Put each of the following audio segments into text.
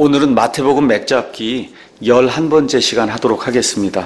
오늘은 마태복음 맥잡기 11번째 시간 하도록 하겠습니다.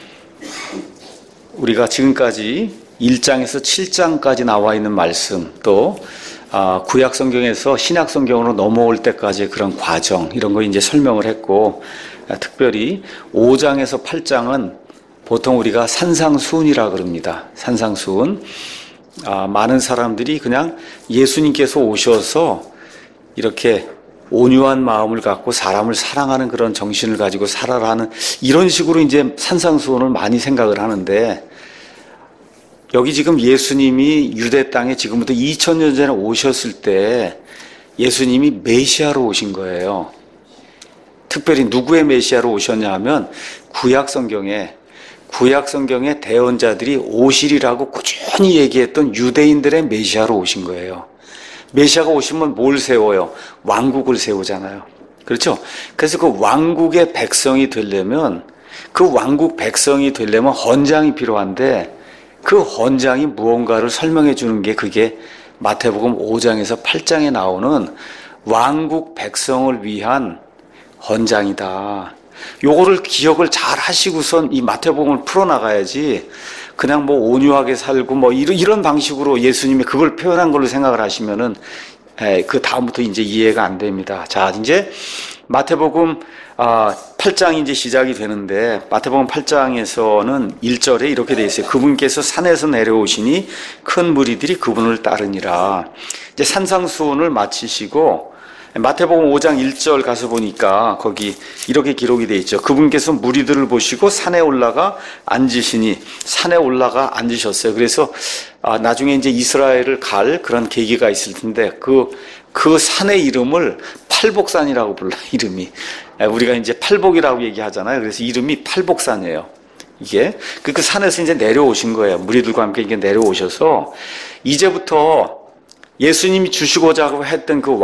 우리가 지금까지 1장에서 7장까지 나와 있는 말씀, 또 구약 성경에서 신약 성경으로 넘어올 때까지의 그런 과정, 이런 거 이제 설명을 했고, 특별히 5장에서 8장은 보통 우리가 산상수훈이라 그럽니다. 산상수훈. 많은 사람들이 그냥 예수님께서 오셔서 이렇게 온유한 마음을 갖고 사람을 사랑하는 그런 정신을 가지고 살아라는 이런 식으로 이제 산상수훈을 많이 생각을 하는데, 여기 지금 예수님이 유대 땅에 지금부터 2000년 전에 오셨을 때 예수님이 메시아로 오신 거예요. 특별히 누구의 메시아로 오셨냐 하면 구약 성경에 대언자들이 오시리라고 꾸준히 얘기했던 유대인들의 메시아로 오신 거예요. 메시아가 오시면 뭘 세워요? 왕국을 세우잖아요. 그렇죠? 그래서 그 왕국의 백성이 되려면, 헌장이 필요한데, 그 헌장이 무언가를 설명해 주는 게 그게 마태복음 5장에서 8장에 나오는 왕국 백성을 위한 헌장이다. 요거를 기억을 잘 하시고선 이 마태복음을 풀어나가야지, 그냥 뭐 온유하게 살고 뭐 이런 방식으로 예수님이 그걸 표현한 걸로 생각을 하시면은 그 다음부터 이제 이해가 안 됩니다. 자, 이제 마태복음 8장이 이제 시작이 되는데, 마태복음 8장에서는 1절에 이렇게 돼 있어요. 그분께서 산에서 내려오시니 큰 무리들이 그분을 따르니라. 이제 산상수훈을 마치시고 마태복음 5장 1절 가서 보니까 거기 이렇게 기록이 돼 있죠. 그분께서 무리들을 보시고 산에 올라가 앉으셨어요. 그래서 나중에 이제 이스라엘을 갈 그런 계기가 있을 텐데, 그 산의 이름을 팔복산이라고 불러요. 이름이 우리가 이제 팔복이라고 얘기하잖아요. 그래서 이름이 팔복산이에요. 이게 그 산에서 이제 내려오신 거예요. 무리들과 함께 이게 내려오셔서 이제부터 예수님이 주시고자 했던 그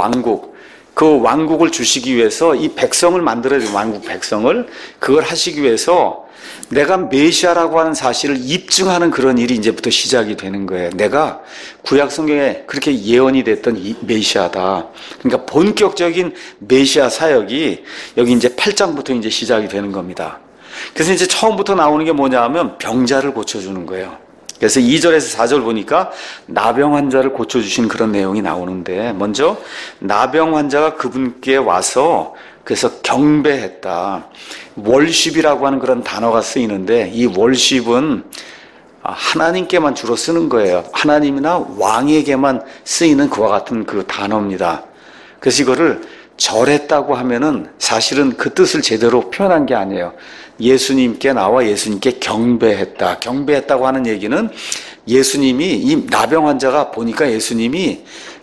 왕국을 주시기 위해서 이 백성을 만들어야 돼요. 왕국 백성을. 그걸 하시기 위해서 내가 메시아라고 하는 사실을 입증하는 그런 일이 이제부터 시작이 되는 거예요. 내가 구약 성경에 그렇게 예언이 됐던 이 메시아다. 그러니까 본격적인 메시아 사역이 여기 이제 8장부터 이제 시작이 되는 겁니다. 그래서 이제 처음부터 나오는 게 뭐냐 하면 병자를 고쳐주는 거예요. 그래서 2절에서 4절 보니까 나병 환자를 고쳐주신 그런 내용이 나오는데, 먼저 나병 환자가 그분께 와서 그래서 경배했다. 월십이라고 하는 그런 단어가 쓰이는데, 이 월십은 하나님께만 주로 쓰는 거예요. 하나님이나 왕에게만 쓰이는 그와 같은 그 단어입니다. 그래서 이거를 절했다고 하면은 사실은 그 뜻을 제대로 표현한 게 아니에요. 예수님께 나와 예수님께 경배했다. 경배했다고 하는 얘기는 예수님이, 이 나병 환자가 보니까 예수님이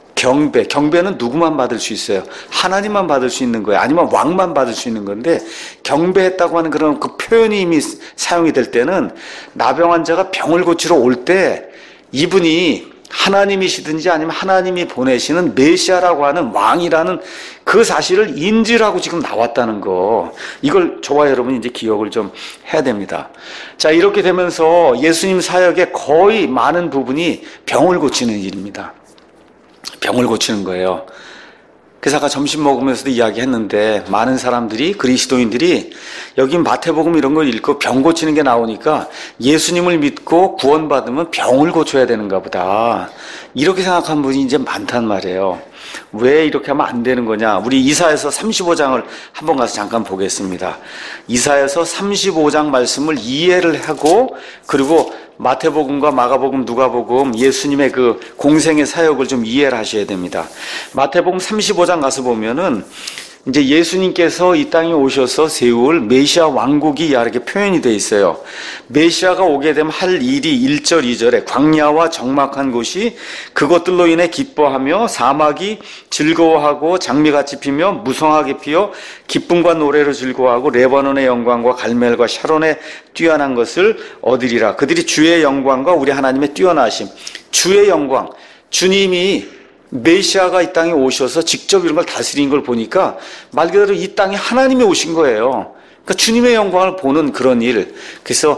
경배는 누구만 받을 수 있어요? 하나님만 받을 수 있는 거예요. 아니면 왕만 받을 수 있는 건데, 경배했다고 하는 그런 그 표현이 이미 사용이 될 때는 나병 환자가 병을 고치러 올 때 이분이 하나님이시든지 아니면 하나님이 보내시는 메시아라고 하는 왕이라는 그 사실을 인지하고 지금 나왔다는 거, 이걸 저와 여러분이 이제 기억을 좀 해야 됩니다. 자, 이렇게 되면서 예수님 사역의 거의 많은 부분이 병을 고치는 일입니다. 병을 고치는 거예요. 그래서 아까 점심 먹으면서도 이야기했는데, 많은 사람들이, 그리스도인들이 여기 마태복음 이런 걸 읽고 병 고치는 게 나오니까 예수님을 믿고 구원받으면 병을 고쳐야 되는가 보다, 이렇게 생각한 분이 이제 많단 말이에요. 왜 이렇게 하면 안 되는 거냐? 우리 이사야서 35장을 한번 가서 잠깐 보겠습니다. 이사야서 35장 말씀을 이해를 하고, 그리고 마태복음과 마가복음, 누가복음, 예수님의 그 공생의 사역을 좀 이해를 하셔야 됩니다. 마태복음 35장 가서 보면은 이제 예수님께서 이 땅에 오셔서 세울 메시아 왕국이 이렇게 표현이 되어 있어요. 메시아가 오게 되면 할 일이 1절, 2절에 광야와 적막한 곳이 그것들로 인해 기뻐하며 사막이 즐거워하고 장미같이 피며 무성하게 피어 기쁨과 노래로 즐거워하고 레바논의 영광과 갈멜과 샤론의 뛰어난 것을 얻으리라. 그들이 주의 영광과 우리 하나님의 뛰어나심, 주의 영광, 주님이 메시아가 이 땅에 오셔서 직접 이런 걸 다스린 걸 보니까 말 그대로 이 땅에 하나님이 오신 거예요. 그러니까 주님의 영광을 보는 그런 일. 그래서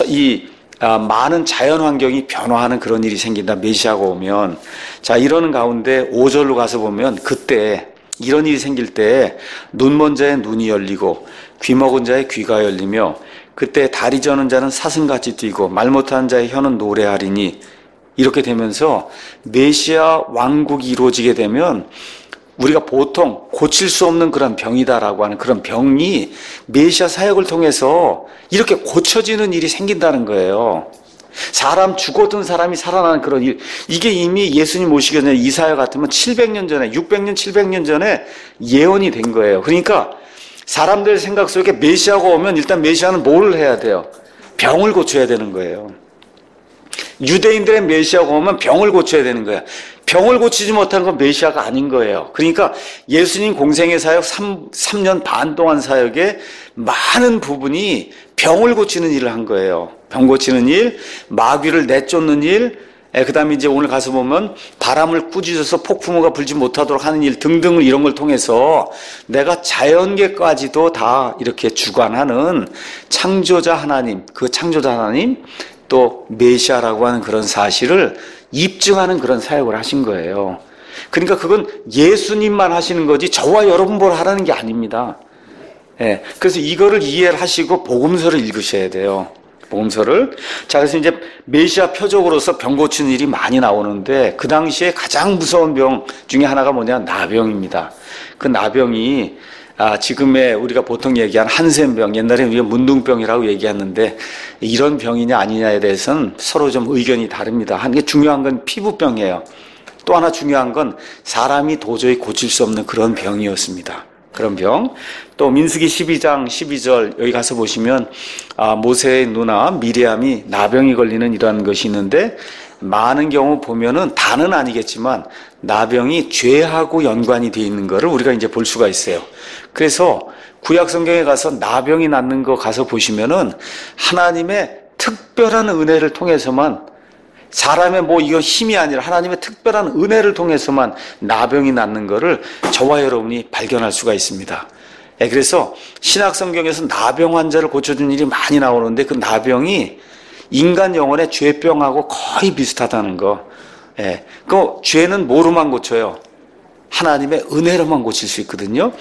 많은 자연 환경이 변화하는 그런 일이 생긴다. 메시아가 오면. 자, 이러는 가운데 5절로 가서 보면 그때 이런 일이 생길 때 눈 먼 자의 눈이 열리고 귀 먹은 자의 귀가 열리며 그때 다리 저는 자는 사슴같이 뛰고 말 못하는 자의 혀는 노래하리니 이렇게 되면서 메시아 왕국이 이루어지게 되면 우리가 보통 고칠 수 없는 그런 병이다라고 하는 그런 병이 메시아 사역을 통해서 이렇게 고쳐지는 일이 생긴다는 거예요. 사람 죽었던 사람이 살아나는 그런 일, 이게 이미 예수님 오시기 전에 이사야 같으면 700년 전에 600년 700년 전에 예언이 된 거예요. 그러니까 사람들 생각 속에 메시아가 오면 일단 메시아는 뭐를 해야 돼요? 병을 고쳐야 되는 거예요. 유대인들의 메시아가 오면 병을 고쳐야 되는 거야. 병을 고치지 못한 건 메시아가 아닌 거예요. 그러니까 예수님 공생의 사역 3년 반 동안 사역에 많은 부분이 병을 고치는 일을 한 거예요. 병 고치는 일, 마귀를 내쫓는 일, 그 다음에 이제 오늘 가서 보면 바람을 꾸짖어서 폭풍우가 불지 못하도록 하는 일 등등을 이런 걸 통해서 내가 자연계까지도 다 이렇게 주관하는 창조자 하나님, 그 창조자 하나님 또 메시아라고 하는 그런 사실을 입증하는 그런 사역을 하신 거예요. 그러니까 그건 예수님만 하시는 거지 저와 여러분 뭘 하라는 게 아닙니다. 예, 그래서 이거를 이해를 하시고 복음서를 읽으셔야 돼요. 복음서를. 자, 그래서 이제 메시아 표적으로서 병 고치는 일이 많이 나오는데 그 당시에 가장 무서운 병 중에 하나가 뭐냐? 나병입니다. 그 나병이 지금의 우리가 보통 얘기한 한센병, 옛날에 우리가 문둥병이라고 얘기했는데 이런 병이냐 아니냐에 대해서는 서로 좀 의견이 다릅니다. 한 게 중요한 건 피부병이에요. 또 하나 중요한 건 사람이 도저히 고칠 수 없는 그런 병이었습니다. 그런 병. 또 민수기 12장 12절 여기 가서 보시면 모세의 누나 미리암이 나병이 걸리는 이러한 것이 있는데 많은 경우 보면은 다는 아니겠지만 나병이 죄하고 연관이 되어 있는 것을 우리가 이제 볼 수가 있어요. 그래서 구약 성경에 가서 나병이 낫는 거 가서 보시면은 하나님의 특별한 은혜를 통해서만 사람의 이거 힘이 아니라 하나님의 특별한 은혜를 통해서만 나병이 낫는 것을 저와 여러분이 발견할 수가 있습니다. 그래서 신약 성경에서 나병 환자를 고쳐준 일이 많이 나오는데 그 나병이 인간 영혼의 죄병하고 거의 비슷하다는 거. 그 죄는 뭐로만 고쳐요? 하나님의 은혜로만 고칠 수 있거든요.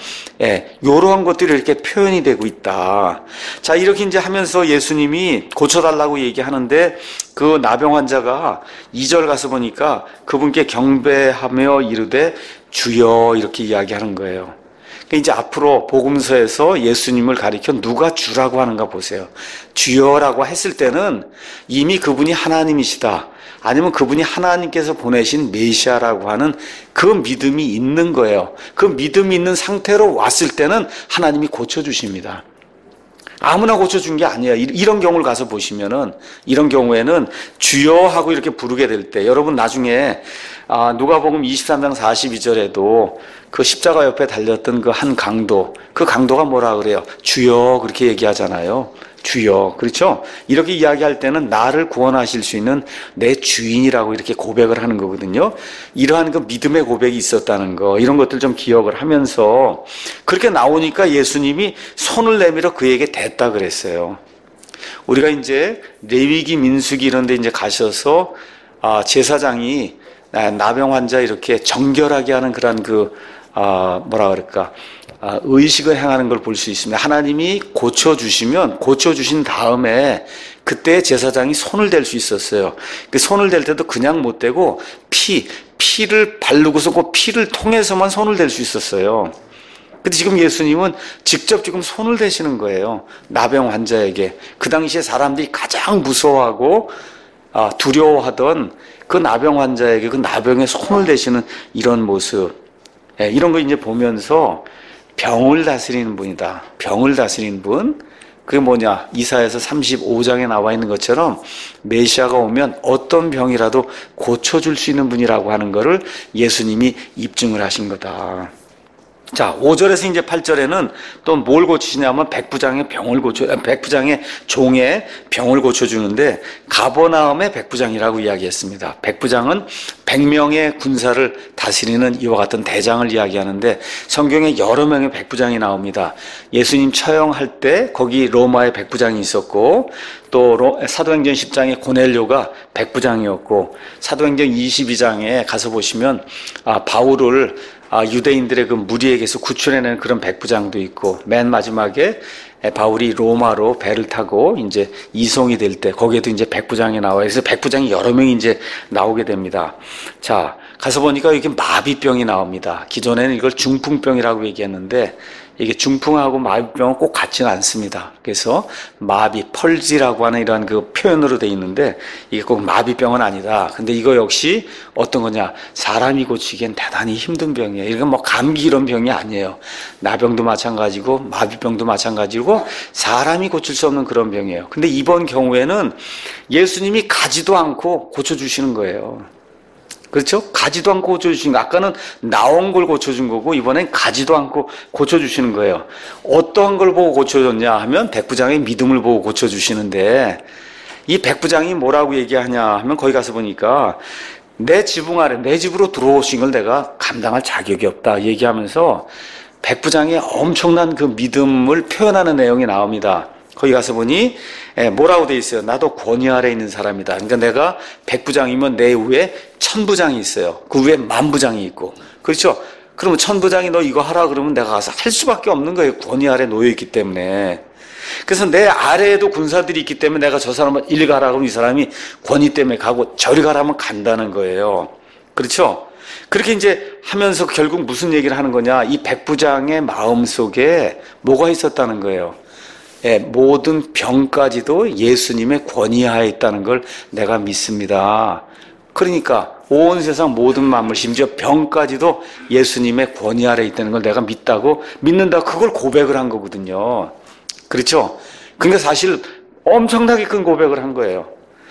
이러한 것들이 이렇게 표현이 되고 있다. 자, 이렇게 이제 하면서 예수님이 고쳐달라고 얘기하는데 그 나병 환자가 2절 가서 보니까 그분께 경배하며 이르되 주여 이렇게 이야기하는 거예요. 이제 앞으로 복음서에서 예수님을 가리켜 누가 주라고 하는가 보세요. 주여라고 했을 때는 이미 그분이 하나님이시다. 아니면 그분이 하나님께서 보내신 메시아라고 하는 그 믿음이 있는 거예요. 그 믿음이 있는 상태로 왔을 때는 하나님이 고쳐주십니다. 아무나 고쳐준 게 아니에요. 이런 경우를 가서 보시면은, 이런 경우에는 주여 하고 이렇게 부르게 될 때, 여러분 나중에, 누가복음 23장 42절에도 그 십자가 옆에 달렸던 그 한 강도, 그 강도가 뭐라 그래요? 주여, 그렇게 얘기하잖아요. 주여. 그렇죠? 이렇게 이야기할 때는 나를 구원하실 수 있는 내 주인이라고 이렇게 고백을 하는 거거든요. 이러한 그 믿음의 고백이 있었다는 거, 이런 것들 좀 기억을 하면서 그렇게 나오니까 예수님이 손을 내밀어 그에게 댔다 그랬어요. 우리가 이제 레위기, 민수기 이런 데 이제 가셔서 제사장이 나병 환자 이렇게 정결하게 하는 그런 뭐라 그럴까, 의식을 행하는 걸 볼 수 있습니다. 하나님이 고쳐주신 다음에 그때 제사장이 손을 댈 수 있었어요. 그 손을 댈 때도 그냥 못 대고 피를 바르고서 그 피를 통해서만 손을 댈 수 있었어요. 근데 지금 예수님은 직접 지금 손을 대시는 거예요. 나병 환자에게. 그 당시에 사람들이 가장 무서워하고 두려워하던 그 나병 환자에게 그 나병에 손을 대시는 이런 모습. 이런 거 이제 보면서 병을 다스리는 분이다. 병을 다스리는 분. 그게 뭐냐? 이사야서 35장에 나와 있는 것처럼 메시아가 오면 어떤 병이라도 고쳐줄 수 있는 분이라고 하는 것을 예수님이 입증을 하신 거다. 자, 5절에서 이제 8절에는 또 뭘 고치시냐면 백부장의 종의 병을 고쳐주는데 가버나움의 백부장이라고 이야기했습니다. 백부장은 100명의 군사를 다스리는 이와 같은 대장을 이야기하는데 성경에 여러 명의 백부장이 나옵니다. 예수님 처형할 때 거기 로마의 백부장이 있었고 또 사도행전 10장에 고넬료가 백부장이었고 사도행전 22장에 가서 보시면 바울을 유대인들의 그 무리에게서 구출해내는 그런 백부장도 있고, 맨 마지막에 바울이 로마로 배를 타고 이제 이송이 될 때 거기에도 이제 백부장이 나와요. 그래서 백부장이 여러 명이 이제 나오게 됩니다. 자, 가서 보니까 이게 마비병이 나옵니다. 기존에는 이걸 중풍병이라고 얘기했는데 이게 중풍하고 마비병은 꼭 같지는 않습니다. 그래서 마비, 펄지라고 하는 이런 그 표현으로 돼 있는데 이게 꼭 마비병은 아니다. 근데 이거 역시 어떤 거냐? 사람이 고치기엔 대단히 힘든 병이에요. 이건 뭐 감기 이런 병이 아니에요. 나병도 마찬가지고 마비병도 마찬가지고 사람이 고칠 수 없는 그런 병이에요. 근데 이번 경우에는 예수님이 가지도 않고 고쳐주시는 거예요. 그렇죠? 가지도 않고 고쳐주신 거. 아까는 나온 걸 고쳐준 거고 이번엔 가지도 않고 고쳐주시는 거예요. 어떠한 걸 보고 고쳐줬냐 하면 백부장의 믿음을 보고 고쳐주시는데 이 백부장이 뭐라고 얘기하냐 하면 거기 가서 보니까 내 지붕 아래 내 집으로 들어오신 걸 내가 감당할 자격이 없다 얘기하면서 백부장의 엄청난 그 믿음을 표현하는 내용이 나옵니다. 거기 가서 보니 뭐라고 돼 있어요? 나도 권위 아래 있는 사람이다. 그러니까 내가 백부장이면 내 위에 천부장이 있어요. 그 위에 만부장이 있고. 그렇죠? 그러면 천부장이 너 이거 하라 그러면 내가 가서 할 수밖에 없는 거예요. 권위 아래 놓여 있기 때문에. 그래서 내 아래에도 군사들이 있기 때문에 내가 저 사람을 이리 가라 그러면 이 사람이 권위 때문에 가고 저리 가라면 간다는 거예요. 그렇죠? 그렇게 이제 하면서 결국 무슨 얘기를 하는 거냐? 이 백부장의 마음 속에 뭐가 있었다는 거예요. 모든 병까지도 예수님의 권위하에 있다는 걸 내가 믿습니다. 그러니까 온 세상 모든 만물 심지어 병까지도 예수님의 권위 아래 있다는 걸 내가 믿는다. 그걸 고백을 한 거거든요. 그렇죠? 근데 사실 엄청나게 큰 고백을 한 거예요.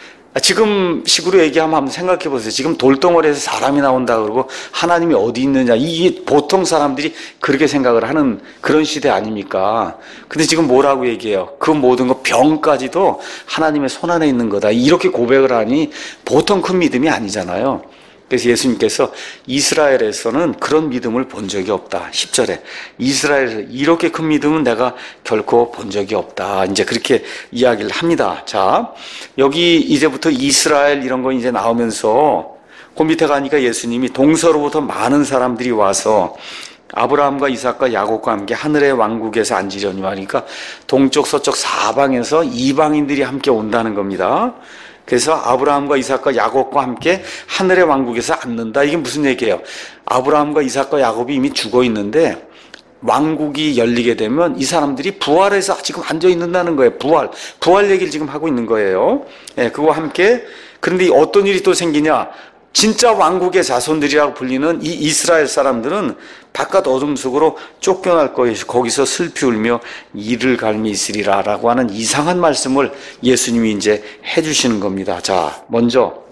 지금 식으로 얘기하면 한번 생각해 보세요. 지금 돌덩어리에서 사람이 나온다 그러고 하나님이 어디 있느냐. 이게 보통 사람들이 그렇게 생각을 하는 그런 시대 아닙니까? 근데 지금 뭐라고 얘기해요? 그 모든 거 병까지도 하나님의 손 안에 있는 거다. 이렇게 고백을 하니 보통 큰 믿음이 아니잖아요. 그래서 예수님께서 이스라엘에서는 그런 믿음을 본 적이 없다. 10절에 이스라엘에서 이렇게 큰 믿음은 내가 결코 본 적이 없다. 이제 그렇게 이야기를 합니다. 자, 여기 이제부터 이스라엘 이런 거 이제 나오면서 그 밑에 가니까 예수님이 동서로부터 많은 사람들이 와서 아브라함과 이삭과 야곱과 함께 하늘의 왕국에서 앉으려니 하니까 동쪽 서쪽 사방에서 이방인들이 함께 온다는 겁니다. 그래서 아브라함과 이삭과 야곱과 함께 하늘의 왕국에서 앉는다. 이게 무슨 얘기예요? 아브라함과 이삭과 야곱이 이미 죽어 있는데 왕국이 열리게 되면 이 사람들이 부활해서 지금 앉아 있는다는 거예요. 부활 얘기를 지금 하고 있는 거예요. 그와 함께 그런데 어떤 일이 또 생기냐? 진짜 왕국의 자손들이라고 불리는 이 이스라엘 사람들은 바깥 어둠 속으로 쫓겨날 것이고 거기서 슬피 울며 이를 갈미 있으리라 라고 하는 이상한 말씀을 예수님이 이제 해주시는 겁니다. 자, 먼저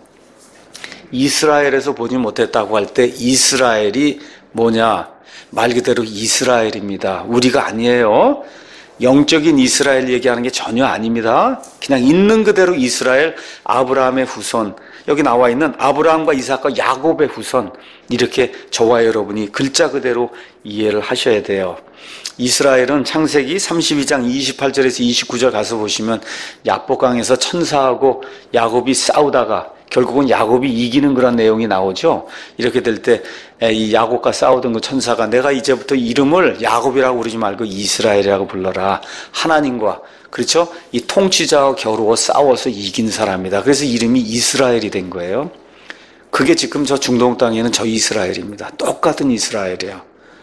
이스라엘에서 보지 못했다고 할 때 이스라엘이 뭐냐? 말 그대로 이스라엘입니다. 우리가 아니에요. 영적인 이스라엘 얘기하는 게 전혀 아닙니다. 그냥 있는 그대로 이스라엘, 아브라함의 후손, 여기 나와 있는 아브라함과 이삭과 야곱의 후손, 이렇게 저와 여러분이 글자 그대로 이해를 하셔야 돼요. 이스라엘은 창세기 32장 28절에서 29절 가서 보시면 야복강에서 천사하고 야곱이 싸우다가 결국은 야곱이 이기는 그런 내용이 나오죠. 이렇게 될 때 이 야곱과 싸우던 그 천사가 내가 이제부터 이름을 야곱이라고 부르지 말고 이스라엘이라고 불러라. 하나님과 그렇죠? 이 통치자와 겨루어 싸워서 이긴 사람이다. 그래서 이름이 이스라엘이 된 거예요. 그게 지금 저 중동 땅에는 저 이스라엘입니다. 똑같은 이스라엘이에요.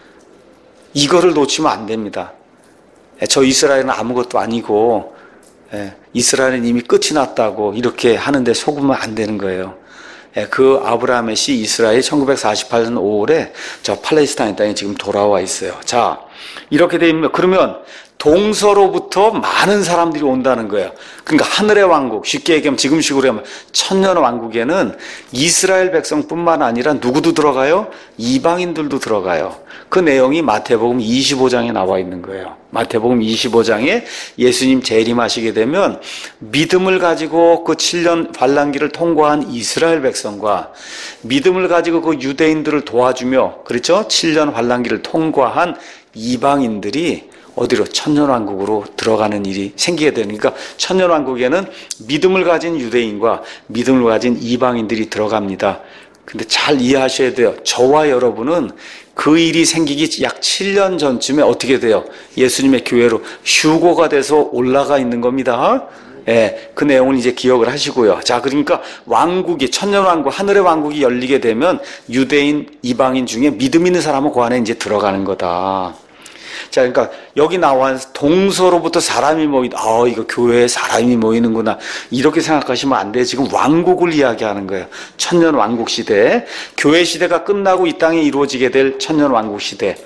이거를 놓치면 안 됩니다. 저 이스라엘은 아무것도 아니고 이스라엘은 이미 끝이 났다고 이렇게 하는데 속으면 안 되는 거예요. 그 아브라함의 씨 이스라엘이 1948년 5월에 저 팔레스타인 땅에 지금 돌아와 있어요. 자, 이렇게 되면 그러면 동서로부터 많은 사람들이 온다는 거예요. 그러니까 하늘의 왕국, 쉽게 얘기하면 지금식으로 하면 천년 왕국에는 이스라엘 백성뿐만 아니라 누구도 들어가요? 이방인들도 들어가요. 그 내용이 마태복음 25장에 나와 있는 거예요. 마태복음 25장에 예수님 재림하시게 되면 믿음을 가지고 그 7년 환란기를 통과한 이스라엘 백성과 믿음을 가지고 그 유대인들을 도와주며 그렇죠? 7년 환란기를 통과한 이방인들이 어디로? 천년왕국으로 들어가는 일이 생기게 되니까 천년왕국에는 믿음을 가진 유대인과 믿음을 가진 이방인들이 들어갑니다. 근데 잘 이해하셔야 돼요. 저와 여러분은 그 일이 생기기 약 7년 전쯤에 어떻게 돼요? 예수님의 교회로 휴거가 돼서 올라가 있는 겁니다. 예, 그 내용을 이제 기억을 하시고요. 자, 그러니까 왕국이, 천년왕국, 하늘의 왕국이 열리게 되면 유대인, 이방인 중에 믿음 있는 사람은 그 안에 이제 들어가는 거다. 자, 그러니까 여기 나와 동서로부터 사람이 모이다. 이거 교회에 사람이 모이는구나. 이렇게 생각하시면 안 돼요. 지금 왕국을 이야기하는 거예요. 천년 왕국 시대. 교회 시대가 끝나고 이 땅에 이루어지게 될 천년 왕국 시대.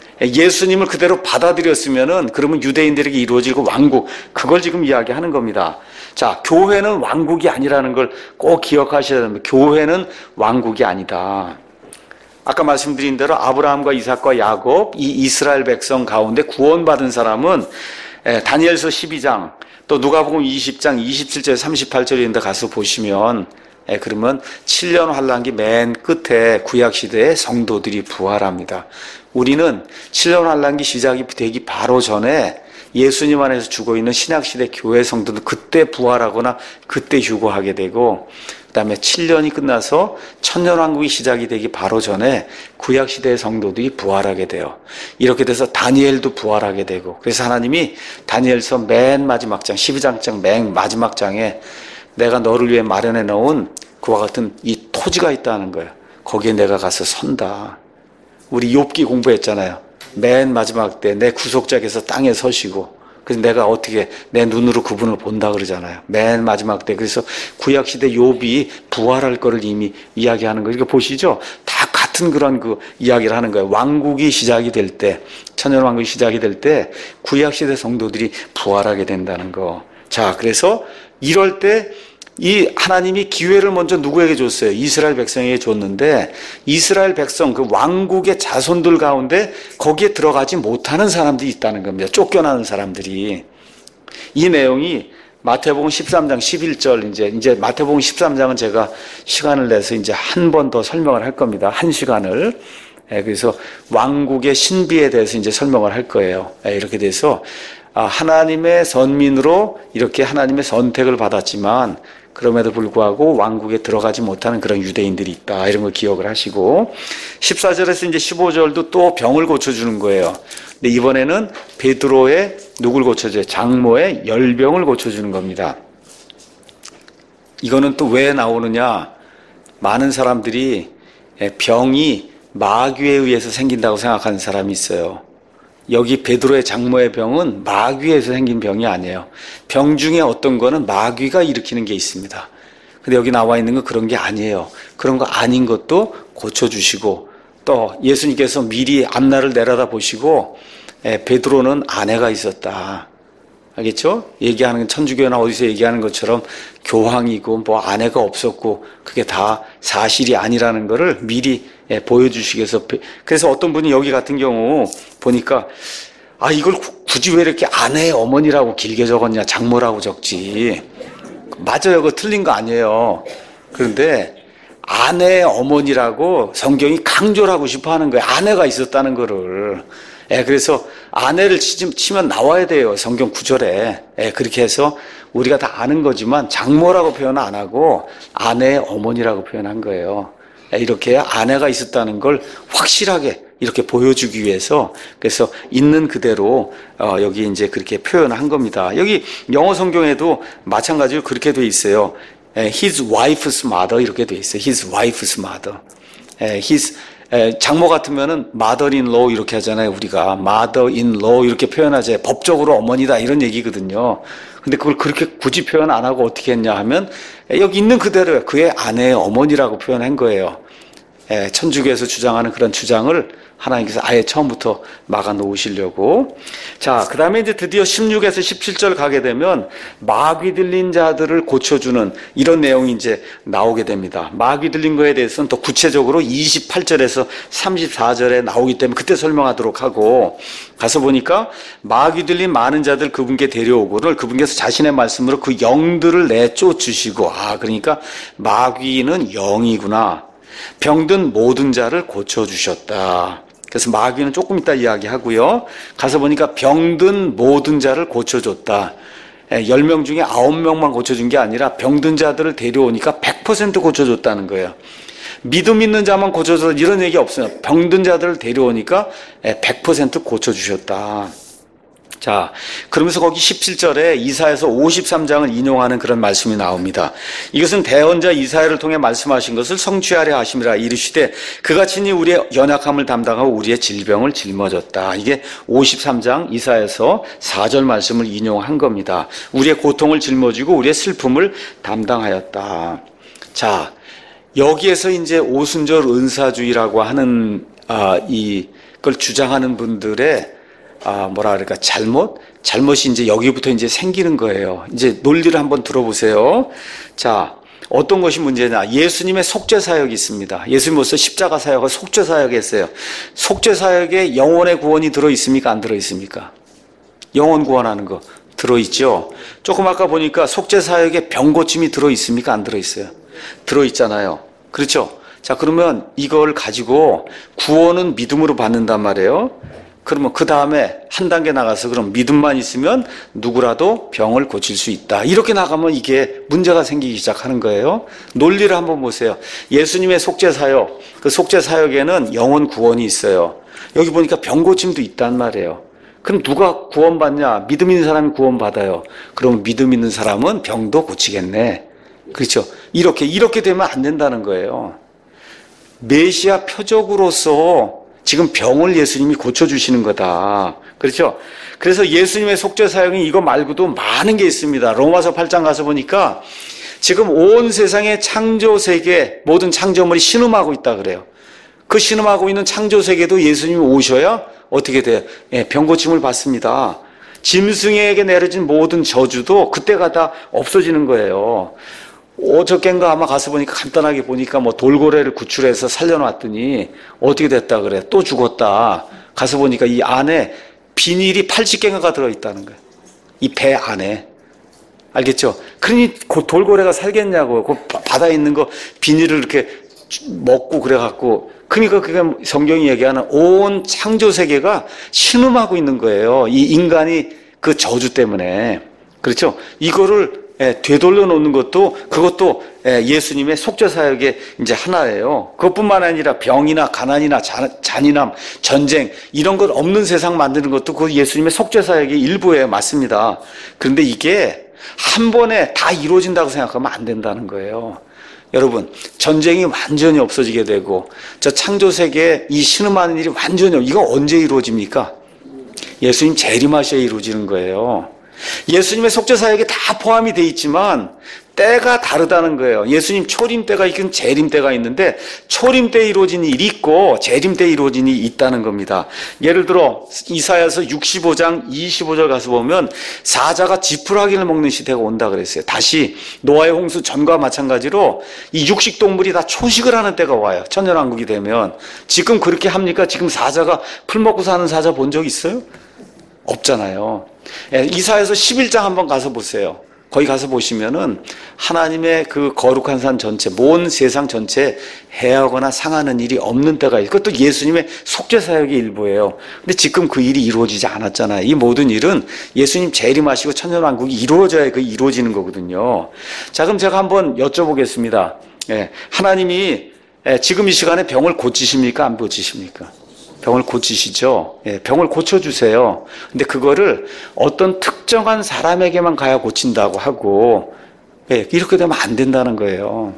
예수님을 그대로 받아들였으면은 그러면 유대인들에게 이루어질 그 왕국, 그걸 지금 이야기하는 겁니다. 자, 교회는 왕국이 아니라는 걸 꼭 기억하셔야 됩니다. 교회는 왕국이 아니다. 아까 말씀드린 대로 아브라함과 이삭과 야곱, 이 이스라엘 백성 가운데 구원받은 사람은 다니엘서 12장, 또 누가복음 20장 27절 38절인데 가서 보시면 그러면 7년 환란기 맨 끝에 구약시대의 성도들이 부활합니다. 우리는 7년 환란기 시작이 되기 바로 전에 예수님 안에서 죽어있는 신약시대 교회 성도는 그때 부활하거나 그때 휴거하게 되고, 그 다음에 7년이 끝나서 천년왕국이 시작이 되기 바로 전에 구약시대의 성도들이 부활하게 돼요. 이렇게 돼서 다니엘도 부활하게 되고, 그래서 하나님이 다니엘서 맨 마지막 장 12장 맨 마지막 장에 내가 너를 위해 마련해 놓은 그와 같은 이 토지가 있다는 거예요. 거기에 내가 가서 선다. 우리 욥기 공부했잖아요. 맨 마지막 때 내 구속자께서 땅에 서시고, 그래서 내가 어떻게 내 눈으로 그분을 본다 그러잖아요. 맨 마지막 때. 그래서 구약시대 욥이 부활할 거를 이미 이야기하는 거. 이렇게 보시죠. 다 같은 그런 그 이야기를 하는 거예요. 왕국이 시작이 될 때, 천년왕국이 시작이 될 때 구약시대 성도들이 부활하게 된다는 거. 자, 그래서 이럴 때 이 하나님이 기회를 먼저 누구에게 줬어요? 이스라엘 백성에게 줬는데, 이스라엘 백성 그 왕국의 자손들 가운데 거기에 들어가지 못하는 사람들이 있다는 겁니다. 쫓겨나는 사람들이. 이 내용이 마태복음 13장 11절, 이제 마태복음 13장은 제가 시간을 내서 이제 한 번 더 설명을 할 겁니다. 한 시간을. 그래서 왕국의 신비에 대해서 이제 설명을 할 거예요. 이렇게 돼서 하나님의 선민으로 이렇게 하나님의 선택을 받았지만 그럼에도 불구하고 왕국에 들어가지 못하는 그런 유대인들이 있다. 이런 걸 기억을 하시고, 14절에서 이제 15절도 또 병을 고쳐주는 거예요. 근데 이번에는 베드로의 누굴 고쳐줘요? 장모의 열병을 고쳐주는 겁니다. 이거는 또 왜 나오느냐? 많은 사람들이 병이 마귀에 의해서 생긴다고 생각하는 사람이 있어요. 여기 베드로의 장모의 병은 마귀에서 생긴 병이 아니에요. 병 중에 어떤 거는 마귀가 일으키는 게 있습니다. 근데 여기 나와 있는 건 그런 게 아니에요. 그런 거 아닌 것도 고쳐주시고, 또 예수님께서 미리 앞날을 내려다 보시고 베드로는 아내가 있었다. 알겠죠? 얘기하는 천주교나 어디서 얘기하는 것처럼 교황이고 뭐 아내가 없었고 그게 다 사실이 아니라는 거를 미리 보여주시기 위해서. 그래서 어떤 분이 여기 같은 경우 보니까 이걸 굳이 왜 이렇게 아내의 어머니라고 길게 적었냐, 장모라고 적지. 맞아요. 그거 틀린 거 아니에요. 그런데 아내의 어머니라고 성경이 강조를 하고 싶어 하는 거예요. 아내가 있었다는 거를. 그래서 아내를 치면 나와야 돼요. 성경 구절에. 그렇게 해서 우리가 다 아는 거지만 장모라고 표현 안 하고 아내의 어머니라고 표현한 거예요. 이렇게 아내가 있었다는 걸 확실하게 이렇게 보여주기 위해서, 그래서 있는 그대로 여기 이제 그렇게 표현한 겁니다. 여기 영어 성경에도 마찬가지로 그렇게 돼 있어요. His wife's mother 이렇게 돼 있어요. His wife's mother. 장모 같으면은 mother-in-law 이렇게 하잖아요. 우리가 mother-in-law 이렇게 표현하죠. 법적으로 어머니다 이런 얘기거든요. 근데 그걸 그렇게 굳이 표현 안 하고 어떻게 했냐 하면 여기 있는 그대로 그의 아내의 어머니라고 표현한 거예요. 천주교에서 주장하는 그런 주장을 하나님께서 아예 처음부터 막아 놓으시려고. 자, 그 다음에 이제 드디어 16에서 17절 가게 되면 마귀 들린 자들을 고쳐주는 이런 내용이 이제 나오게 됩니다. 마귀 들린 거에 대해서는 더 구체적으로 28절에서 34절에 나오기 때문에 그때 설명하도록 하고, 가서 보니까 마귀 들린 많은 자들 그분께 데려오고를 그분께서 자신의 말씀으로 그 영들을 내쫓으시고, 그러니까 마귀는 영이구나. 병든 모든 자를 고쳐주셨다. 그래서 마귀는 조금 이따 이야기하고요. 가서 보니까 병든 모든 자를 고쳐줬다. 10명 중에 9명만 고쳐준 게 아니라 병든 자들을 데려오니까 100% 고쳐줬다는 거예요. 믿음 있는 자만 고쳐서 이런 얘기 없어요. 병든 자들을 데려오니까 100% 고쳐주셨다. 자, 그러면서 거기 17절에 이사야서 53장을 인용하는 그런 말씀이 나옵니다. 이것은 대언자 이사야를 통해 말씀하신 것을 성취하려 하심이라. 이르시되 그가 친히 우리의 연약함을 담당하고 우리의 질병을 짊어졌다. 이게 53장 이사야서 4절 말씀을 인용한 겁니다. 우리의 고통을 짊어지고 우리의 슬픔을 담당하였다. 자, 여기에서 이제 오순절 은사주의라고 하는 이걸 주장하는 분들의 뭐라 그럴까, 잘못이 이제 여기부터 이제 생기는 거예요. 이제 논리를 한번 들어보세요. 자, 어떤 것이 문제냐. 예수님의 속죄 사역이 있습니다. 예수님으로서 십자가 사역과 속죄 사역이 했어요. 속죄 사역에 영혼의 구원이 들어있습니까? 안 들어있습니까? 영혼 구원하는 거 들어있죠. 조금 아까 보니까 속죄 사역에 병 고침이 들어있습니까? 안 들어있어요? 들어있잖아요. 그렇죠? 자, 그러면 이걸 가지고 구원은 믿음으로 받는단 말이에요. 그러면 그 다음에 한 단계 나가서 그럼 믿음만 있으면 누구라도 병을 고칠 수 있다. 이렇게 나가면 이게 문제가 생기기 시작하는 거예요. 논리를 한번 보세요. 예수님의 속죄 사역, 그 속죄 사역에는 영혼 구원이 있어요. 여기 보니까 병 고침도 있단 말이에요. 그럼 누가 구원받냐? 믿음 있는 사람이 구원받아요. 그럼 믿음 있는 사람은 병도 고치겠네. 그렇죠? 이렇게 되면 안 된다는 거예요. 메시아 표적으로서 지금 병을 예수님이 고쳐주시는 거다. 그렇죠? 그래서 예수님의 속죄 사역은 이거 말고도 많은 게 있습니다. 로마서 8장 가서 보니까 지금 온 세상의 창조 세계 모든 창조물이 신음하고 있다 그래요. 그 신음하고 있는 창조 세계도 예수님이 오셔야 어떻게 돼요? 병 고침을 받습니다. 짐승에게 내려진 모든 저주도 그때가 다 없어지는 거예요. 어저껜가 아마 가서 보니까 간단하게 보니까 뭐 돌고래를 구출해서 살려놨더니 어떻게 됐다 그래. 또 죽었다. 가서 보니까 이 안에 비닐이 80개가 들어있다는 거예요. 이 배 안에. 알겠죠? 그러니 그 돌고래가 살겠냐고. 그 바다에 있는 거 비닐을 이렇게 먹고 그래갖고. 그러니까 그게 성경이 얘기하는 온 창조 세계가 신음하고 있는 거예요. 이 인간이 그 저주 때문에. 그렇죠? 이거를 되돌려 놓는 그것도 예수님의 속죄 사역의 이제 하나예요. 그것뿐만 아니라 병이나 가난이나 잔인함, 전쟁 이런 것 없는 세상 만드는 것도 그 예수님의 속죄 사역의 일부예요. 맞습니다. 그런데 이게 한 번에 다 이루어진다고 생각하면 안 된다는 거예요. 여러분, 전쟁이 완전히 없어지게 되고 저 창조 세계에 이 신음하는 일이 완전히 이거 언제 이루어집니까? 예수님 재림하셔야 이루어지는 거예요. 예수님의 속죄 사역에 다 포함이 돼 있지만 때가 다르다는 거예요. 예수님 초림 때가 있긴 재림 때가 있는데 초림 때 이루어진 일이 있고 재림 때 이루어진 일이 있다는 겁니다. 예를 들어 이사야서 65장 25절 가서 보면 사자가 지푸라기를 먹는 시대가 온다 그랬어요. 다시 노아의 홍수 전과 마찬가지로 이 육식 동물이 다 초식을 하는 때가 와요. 천년왕국이 되면. 지금 그렇게 합니까? 지금 사자가 풀 먹고 사는 사자 본 적 있어요? 없잖아요. 이사야서 11장 한번 가서 보세요. 거기 가서 보시면은 하나님의 그 거룩한 산 전체, 온 세상 전체에 해하거나 상하는 일이 없는 때가 있어요. 그것도 예수님의 속죄 사역의 일부예요. 근데 지금 그 일이 이루어지지 않았잖아요. 이 모든 일은 예수님 재림하시고 천년왕국이 이루어져야 그 이루어지는 거거든요. 자, 그럼 제가 한번 여쭤보겠습니다. 하나님이 지금 이 시간에 병을 고치십니까? 안 고치십니까? 병을 고치시죠. 병을 고쳐주세요. 근데 그거를 어떤 특정한 사람에게만 가야 고친다고 하고 이렇게 되면 안 된다는 거예요.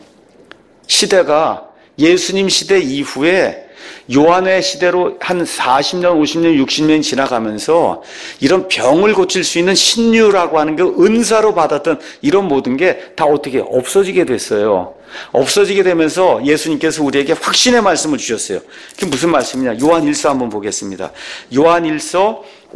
시대가 예수님 시대 이후에 요한의 시대로 한 40년, 50년, 60년이 지나가면서 이런 병을 고칠 수 있는 신유라고 하는 게 은사로 받았던 이런 모든 게 다 어떻게 없어지게 됐어요. 없어지게 되면서 예수님께서 우리에게 확신의 말씀을 주셨어요. 그게 무슨 말씀이냐? 요한 1서 한번 보겠습니다. 요한 1서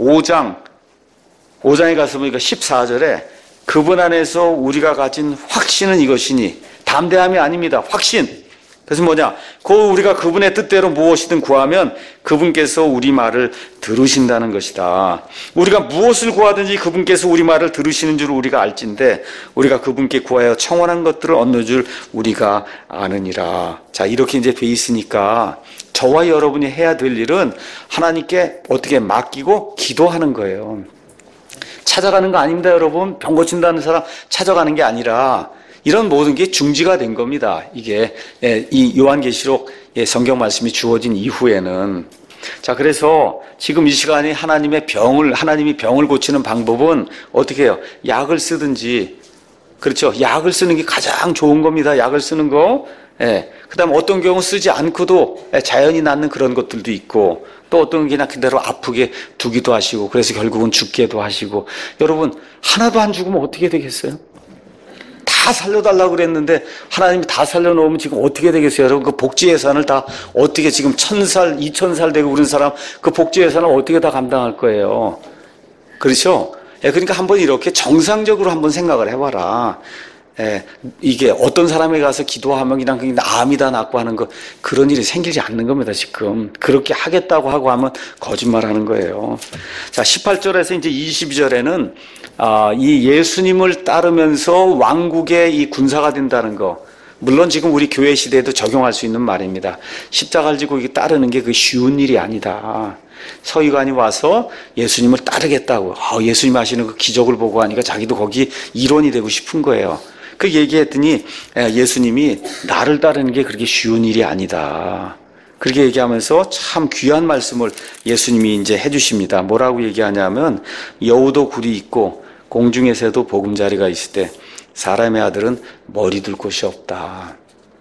5장에 가서 보니까 14절에 그분 안에서 우리가 가진 확신은 이것이니 담대함이 아닙니다. 확신. 그래서 뭐냐? 우리가 그분의 뜻대로 무엇이든 구하면 그분께서 우리 말을 들으신다는 것이다. 우리가 무엇을 구하든지 그분께서 우리 말을 들으시는 줄 우리가 알진대 우리가 그분께 구하여 청원한 것들을 얻는 줄 우리가 아느니라. 자, 이렇게 이제 돼 있으니까 저와 여러분이 해야 될 일은 하나님께 어떻게 맡기고 기도하는 거예요. 찾아가는 거 아닙니다, 여러분. 병 고친다는 사람 찾아가는 게 아니라 이런 모든 게 중지가 된 겁니다. 이게 이 요한계시록 성경 말씀이 주어진 이후에는. 자, 그래서 지금 이 시간에 하나님이 병을 고치는 방법은 어떻게 해요? 약을 쓰든지, 그렇죠? 약을 쓰는 게 가장 좋은 겁니다. 약을 쓰는 거. 그 다음 어떤 경우 쓰지 않고도 자연이 낫는 그런 것들도 있고, 또 어떤 게 그대로 아프게 두기도 하시고, 그래서 결국은 죽게도 하시고. 여러분, 하나도 안 죽으면 어떻게 되겠어요? 다 살려달라고 그랬는데 하나님이 다 살려놓으면 지금 어떻게 되겠어요? 여러분, 그 복지 예산을 다 어떻게 지금 1000살, 2000살 되고 그런 사람 그 복지 예산을 어떻게 다 감당할 거예요? 그렇죠? 그러니까 한번 이렇게 정상적으로 한번 생각을 해봐라. 이게 어떤 사람에 가서 기도하면 그냥 암이다 낫고 하는 거, 그런 일이 생기지 않는 겁니다, 지금. 그렇게 하겠다고 하고 하면 거짓말 하는 거예요. 자, 18절에서 이제 22절에는, 이 예수님을 따르면서 왕국의 이 군사가 된다는 거. 물론 지금 우리 교회 시대에도 적용할 수 있는 말입니다. 십자가를 지고 따르는 게 그 쉬운 일이 아니다. 서기관이 와서 예수님을 따르겠다고, 예수님 하시는 그 기적을 보고 하니까 자기도 거기 일원이 되고 싶은 거예요. 그 얘기했더니 예수님이 나를 따르는 게 그렇게 쉬운 일이 아니다. 그렇게 얘기하면서 참 귀한 말씀을 예수님이 이제 해주십니다. 뭐라고 얘기하냐면, 여우도 굴이 있고 공중의 새도 보금자리가 있을 때 사람의 아들은 머리 둘 곳이 없다.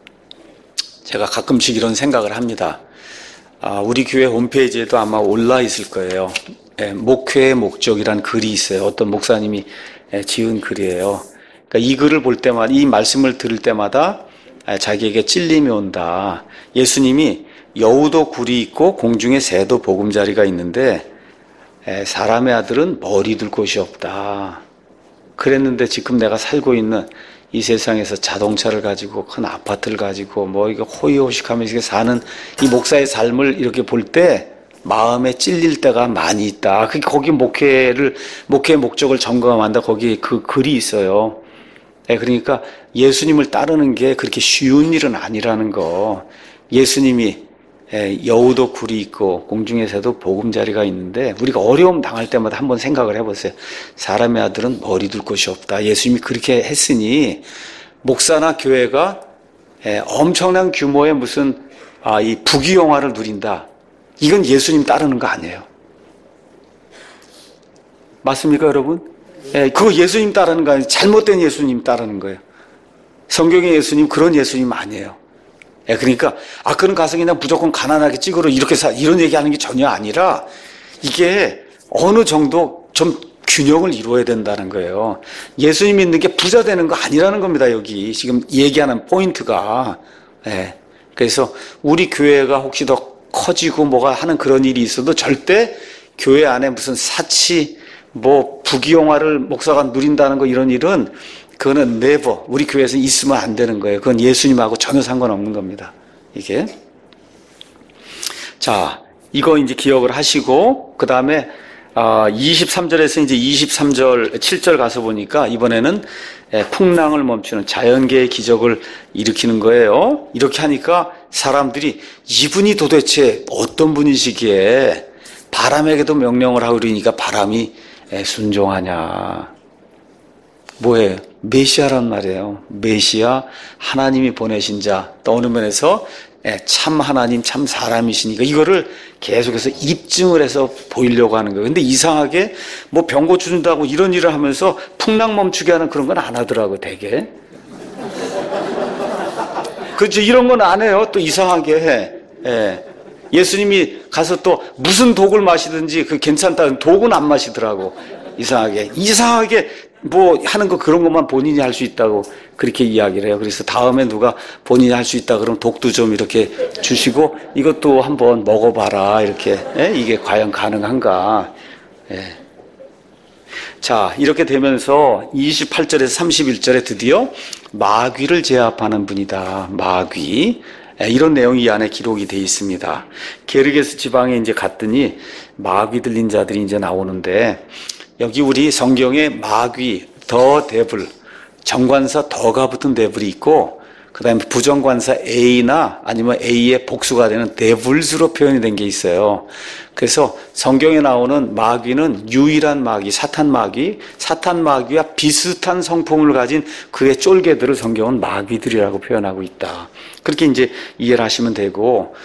제가 가끔씩 이런 생각을 합니다. 우리 교회 홈페이지에도 아마 올라 있을 거예요. 목회의 목적이란 글이 있어요. 어떤 목사님이 지은 글이에요. 그러니까 이 글을 볼 때마다, 이 말씀을 들을 때마다 자기에게 찔림이 온다. 예수님이 여우도 굴이 있고 공중에 새도 보금자리가 있는데 사람의 아들은 머리 둘 곳이 없다. 그랬는데 지금 내가 살고 있는 이 세상에서 자동차를 가지고 큰 아파트를 가지고 뭐 이거 호의호식하면서 사는 이 목사의 삶을 이렇게 볼 때 마음에 찔릴 때가 많이 있다. 거기 목회의 목적을 점검한다. 거기 그 글이 있어요. 그러니까 예수님을 따르는 게 그렇게 쉬운 일은 아니라는 거. 예수님이 여우도 굴이 있고 공중의 새도 보금자리가 있는데 우리가 어려움 당할 때마다 한번 생각을 해보세요. 사람의 아들은 머리 둘 곳이 없다. 예수님이 그렇게 했으니 목사나 교회가 엄청난 규모의 무슨 이 부귀영화를 누린다. 이건 예수님 따르는 거 아니에요. 맞습니까, 여러분? 그거 예수님 따르는 거 아니에요. 잘못된 예수님 따르는 거예요. 성경의 예수님 그런 예수님 아니에요. 그러니까 그런 가서 그냥 무조건 가난하게 찍으러 이런 얘기하는 게 전혀 아니라 이게 어느 정도 좀 균형을 이루어야 된다는 거예요. 예수님 믿는 게 부자 되는 거 아니라는 겁니다. 여기 지금 얘기하는 포인트가. 그래서 우리 교회가 혹시 더 커지고 뭐가 하는 그런 일이 있어도 절대 교회 안에 무슨 사치 뭐 부귀영화를 목사가 누린다는 거 이런 일은 그거는 never 우리 교회에서 있으면 안 되는 거예요. 그건 예수님하고 전혀 상관없는 겁니다. 이게. 자, 이거 이제 기억을 하시고 그 다음에 23절에서 이제 23절 7절 가서 보니까 이번에는 풍랑을 멈추는 자연계의 기적을 일으키는 거예요. 이렇게 하니까 사람들이 이분이 도대체 어떤 분이시기에 바람에게도 명령을 하고 그러니까 바람이 순종하냐. 뭐예요? 메시아란 말이에요. 메시아, 하나님이 보내신 자. 또 어느 면에서 참 하나님, 참 사람이시니까 이거를 계속해서 입증을 해서 보이려고 하는 거예요. 근데 이상하게 뭐 병 고쳐준다고 이런 일을 하면서 풍랑 멈추게 하는 그런 건 안 하더라고, 되게. 그렇죠. 이런 건 안 해요. 또 이상하게 해. 예수님이 가서 또 무슨 독을 마시든지 그 괜찮다는 독은 안 마시더라고. 이상하게 뭐 하는 거 그런 것만 본인이 할 수 있다고 그렇게 이야기를 해요. 그래서 다음에 누가 본인이 할 수 있다 그러면 독도 좀 이렇게 주시고 이것도 한번 먹어봐라 이렇게. 이게 과연 가능한가. 자, 이렇게 되면서 28절에서 31절에 드디어 마귀를 제압하는 분이다. 마귀. 이런 내용이 이 안에 기록이 되어 있습니다. 게르게스 지방에 이제 갔더니 마귀 들린 자들이 이제 나오는데 여기 우리 성경에 마귀, 더 데블, 정관사 더가 붙은 데블이 있고 그다음에 부정관사 A나 아니면 A의 복수가 되는 devils로 표현이 된 게 있어요. 그래서 성경에 나오는 마귀는 유일한 마귀, 사탄 마귀와 비슷한 성품을 가진 그의 쫄개들을 성경은 마귀들이라고 표현하고 있다. 그렇게 이제 이해를 하시면 되고,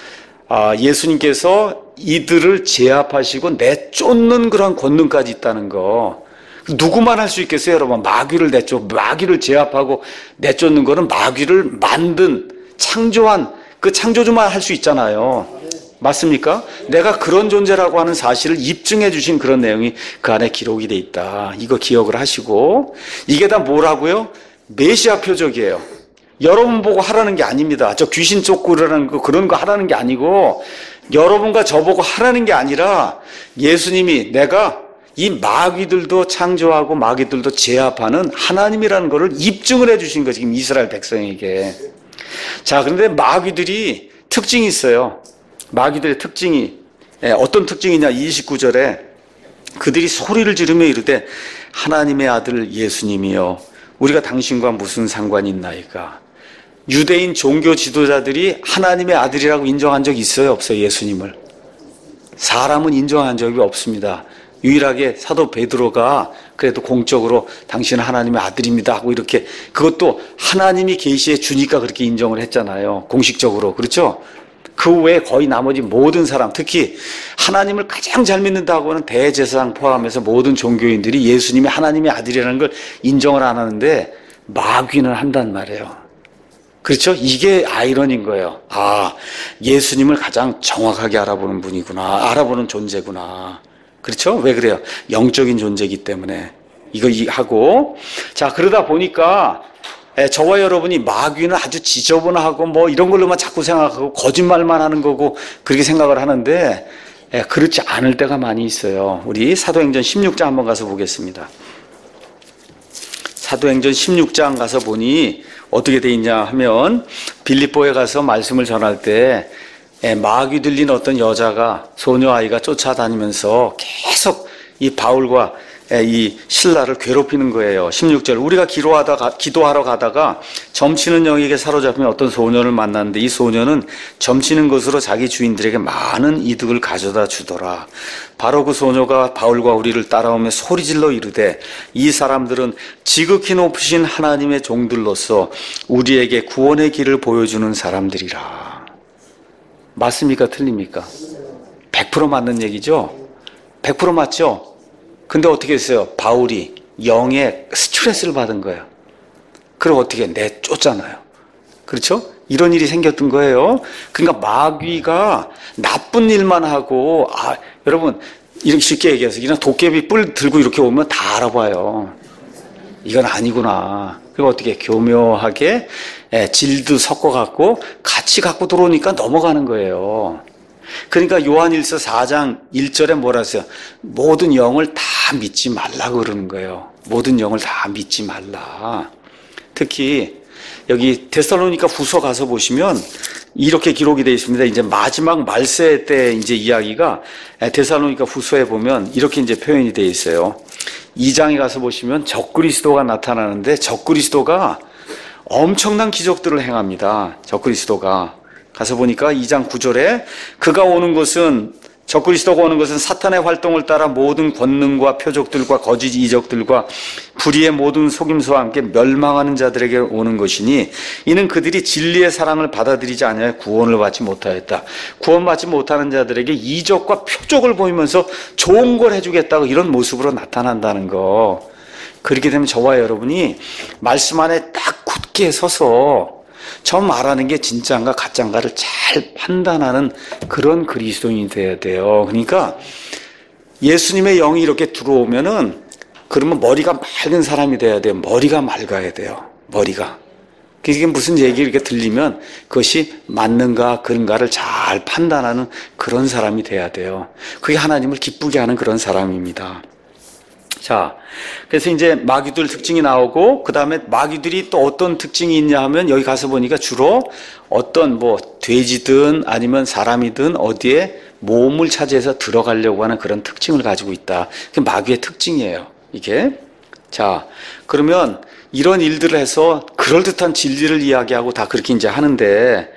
예수님께서 이들을 제압하시고 내쫓는 그런 권능까지 있다는 거. 누구만 할 수 있겠어요, 여러분? 마귀를 제압하고 내쫓는 거는 마귀를 만든, 창조한 그 창조주만 할 수 있잖아요. 맞습니까? 내가 그런 존재라고 하는 사실을 입증해 주신 그런 내용이 그 안에 기록이 돼 있다. 이거 기억을 하시고, 이게 다 뭐라고요? 메시아 표적이에요. 여러분 보고 하라는 게 아닙니다. 저 귀신 쫓고라는 거, 그런 거 하라는 게 아니고, 여러분과 저보고 하라는 게 아니라 예수님이 내가 이 마귀들도 창조하고 마귀들도 제압하는 하나님이라는 것을 입증을 해 주신 거지, 지금 이스라엘 백성에게. 자, 그런데 마귀들이 특징이 있어요. 마귀들의 특징이 어떤 특징이냐? 29절에 그들이 소리를 지르며 이르되 하나님의 아들 예수님이여 우리가 당신과 무슨 상관이 있나이까. 유대인 종교 지도자들이 하나님의 아들이라고 인정한 적이 있어요, 없어요? 예수님을. 사람은 인정한 적이 없습니다. 유일하게 사도 베드로가 그래도 공적으로 당신은 하나님의 아들입니다 하고 이렇게, 그것도 하나님이 계시해 주니까 그렇게 인정을 했잖아요, 공식적으로. 그렇죠? 그 외에 거의 나머지 모든 사람, 특히 하나님을 가장 잘 믿는다고 하는 대제사장 포함해서 모든 종교인들이 예수님이 하나님의 아들이라는 걸 인정을 안 하는데 마귀는 한단 말이에요. 그렇죠? 이게 아이러니인 거예요. 예수님을 가장 정확하게 알아보는 분이구나, 알아보는 존재구나. 그렇죠? 왜 그래요? 영적인 존재이기 때문에. 이거 하고, 자, 그러다 보니까 저와 여러분이 마귀는 아주 지저분하고 뭐 이런 걸로만 자꾸 생각하고 거짓말만 하는 거고 그렇게 생각을 하는데, 그렇지 않을 때가 많이 있어요. 우리 사도행전 16장 한번 가서 보겠습니다. 사도행전 16장 가서 보니 어떻게 돼 있냐 하면, 빌립보에 가서 말씀을 전할 때 마귀 들린 어떤 여자가, 소녀아이가 쫓아다니면서 계속 이 바울과 이 신라를 괴롭히는 거예요. 16절, 우리가 기도하러 가다가 점치는 영에게 사로잡힌 어떤 소년을 만났는데 이 소년은 점치는 것으로 자기 주인들에게 많은 이득을 가져다 주더라. 바로 그 소녀가 바울과 우리를 따라오며 소리질러 이르되 이 사람들은 지극히 높으신 하나님의 종들로서 우리에게 구원의 길을 보여주는 사람들이라. 맞습니까? 틀립니까? 100% 맞는 얘기죠? 100% 맞죠? 근데 어떻게 했어요? 바울이 영의 스트레스를 받은 거예요. 그럼 어떻게 내쫓잖아요. 그렇죠? 이런 일이 생겼던 거예요. 그러니까 마귀가 나쁜 일만 하고, 여러분, 이렇게 쉽게 얘기해서 그냥 도깨비 뿔 들고 이렇게 오면 다 알아봐요. 이건 아니구나. 그리고 어떻게 교묘하게 질도 섞어갖고 같이 갖고 들어오니까 넘어가는 거예요. 그러니까 요한일서 4장 1절에 뭐라 했어요? 모든 영을 다 믿지 말라 그러는 거예요. 모든 영을 다 믿지 말라. 특히 여기 데살로니가 후서 가서 보시면 이렇게 기록이 되어 있습니다. 이제 마지막 말세 때 이제 이야기가 데살로니가 후서에 보면 이렇게 이제 표현이 되어 있어요. 2장에 가서 보시면 적그리스도가 나타나는데 적그리스도가 엄청난 기적들을 행합니다. 적그리스도가. 가서 보니까 2장 9절에 그가 오는 것은, 적그리스도가 오는 것은 사탄의 활동을 따라 모든 권능과 표적들과 거짓 이적들과 불의의 모든 속임수와 함께 멸망하는 자들에게 오는 것이니 이는 그들이 진리의 사랑을 받아들이지 아니하여 구원을 받지 못하였다. 구원받지 못하는 자들에게 이적과 표적을 보이면서 좋은 걸 해주겠다고 이런 모습으로 나타난다는 거. 그렇게 되면 저와 여러분이 말씀 안에 딱 굳게 서서 저 말하는 게 진짜인가 가짜인가를 잘 판단하는 그런 그리스도인이 돼야 돼요. 그러니까 예수님의 영이 이렇게 들어오면은, 그러면 머리가 맑은 사람이 돼야 돼요. 머리가 맑아야 돼요. 머리가. 그게 무슨 얘기 이렇게 들리면 그것이 맞는가 그런가를 잘 판단하는 그런 사람이 돼야 돼요. 그게 하나님을 기쁘게 하는 그런 사람입니다. 자, 그래서 이제 마귀들 특징이 나오고, 그 다음에 마귀들이 또 어떤 특징이 있냐 하면, 여기 가서 보니까 주로 어떤 돼지든 아니면 사람이든 어디에 몸을 차지해서 들어가려고 하는 그런 특징을 가지고 있다. 그게 마귀의 특징이에요, 이게. 자, 그러면 이런 일들을 해서 그럴듯한 진리를 이야기하고 다 그렇게 이제 하는데,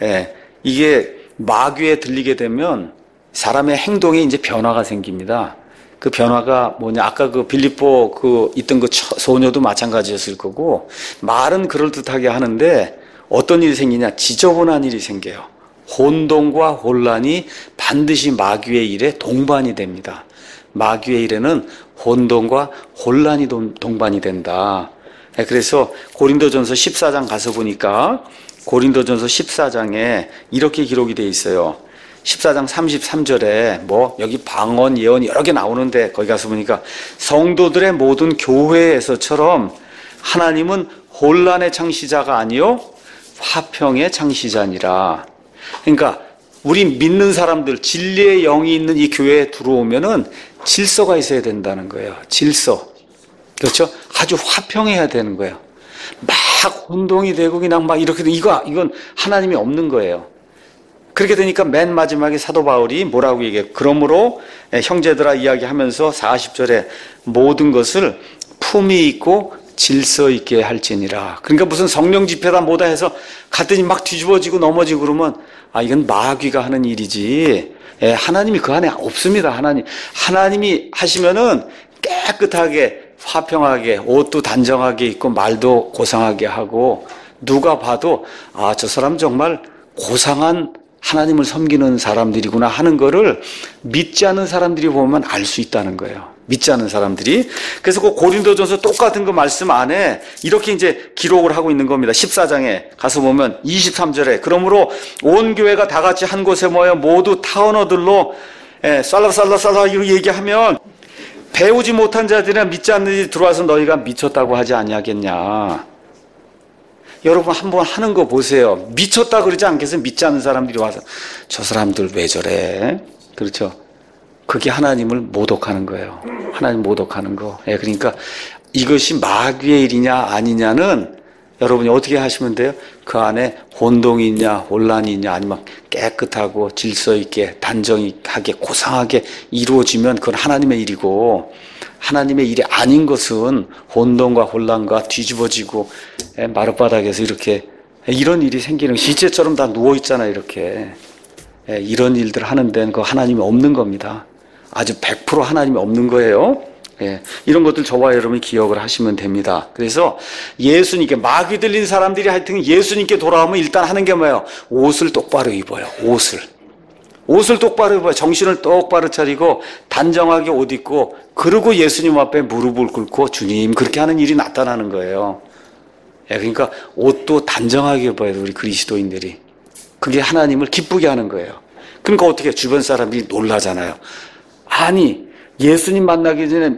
이게 마귀에 들리게 되면 사람의 행동에 이제 변화가 생깁니다. 그 변화가 뭐냐, 아까 그 빌립보 있던 그 소녀도 마찬가지였을 거고, 말은 그럴듯하게 하는데 어떤 일이 생기냐, 지저분한 일이 생겨요. 혼돈과 혼란이 반드시 마귀의 일에 동반이 됩니다. 마귀의 일에는 혼돈과 혼란이 동반이 된다. 그래서 고린도전서 14장 가서 보니까 고린도전서 14장에 이렇게 기록이 돼 있어요. 14장 33절에 여기 방언, 예언 여러 개 나오는데 거기 가서 보니까 성도들의 모든 교회에서처럼 하나님은 혼란의 창시자가 아니요 화평의 창시자니라. 그러니까 우리 믿는 사람들, 진리의 영이 있는 이 교회에 들어오면은 질서가 있어야 된다는 거예요. 질서. 그렇죠? 아주 화평해야 되는 거예요. 막 혼동이 되고 그냥 막 이렇게 이건 하나님이 없는 거예요. 그렇게 되니까 맨 마지막에 사도 바울이 뭐라고 얘기해요? 그러므로 형제들아 이야기하면서 40절에 모든 것을 품위 있고 질서 있게 할지니라. 그러니까 무슨 성령 집회다 뭐다 해서 갔더니 막 뒤집어지고 넘어지고 그러면 이건 마귀가 하는 일이지. 하나님이 그 안에 없습니다. 하나님이 하시면은 깨끗하게 화평하게 옷도 단정하게 입고 말도 고상하게 하고 누가 봐도 저 사람 정말 고상한 하나님을 섬기는 사람들이구나 하는 거를 믿지 않는 사람들이 보면 알 수 있다는 거예요. 믿지 않는 사람들이. 그래서 그 고린도전서 똑같은 그 말씀 안에 이렇게 이제 기록을 하고 있는 겁니다. 14장에 가서 보면 23절에 그러므로 온 교회가 다 같이 한 곳에 모여 모두 타 언어들로 살라살라살라 이거 얘기하면 배우지 못한 자들이나 믿지 않는 자들이 들어와서 너희가 미쳤다고 하지 아니하겠냐. 여러분 한번 하는 거 보세요. 미쳤다 그러지 않겠어요? 믿지 않는 사람들이 와서 저 사람들 왜 저래? 그렇죠? 그게 하나님을 모독하는 거예요. 하나님 모독하는 거. 그러니까 이것이 마귀의 일이냐 아니냐는 여러분이 어떻게 하시면 돼요? 그 안에 혼동이 있냐 혼란이 있냐 아니면 깨끗하고 질서 있게 단정하게 고상하게 이루어지면 그건 하나님의 일이고, 하나님의 일이 아닌 것은 혼돈과 혼란과 뒤집어지고 마룻바닥에서 이렇게 이런 일이 생기는, 시체처럼 다 누워있잖아요. 이렇게 이런 일들 하는 데는 그 하나님이 없는 겁니다. 아주 100% 하나님이 없는 거예요. 이런 것들 저와 여러분이 기억을 하시면 됩니다. 그래서 예수님께 마귀 들린 사람들이 하여튼 예수님께 돌아오면 일단 하는 게 뭐예요? 옷을 똑바로 입어요. 옷을 똑바로 입어요. 정신을 똑바로 차리고 단정하게 옷 입고 그러고 예수님 앞에 무릎을 꿇고 주님 그렇게 하는 일이 나타나는 거예요. 그러니까 옷도 단정하게 입어야 돼요. 우리 그리스도인들이. 그게 하나님을 기쁘게 하는 거예요. 그러니까 어떻게 주변 사람들이 놀라잖아요. 아니 예수님 만나기 전에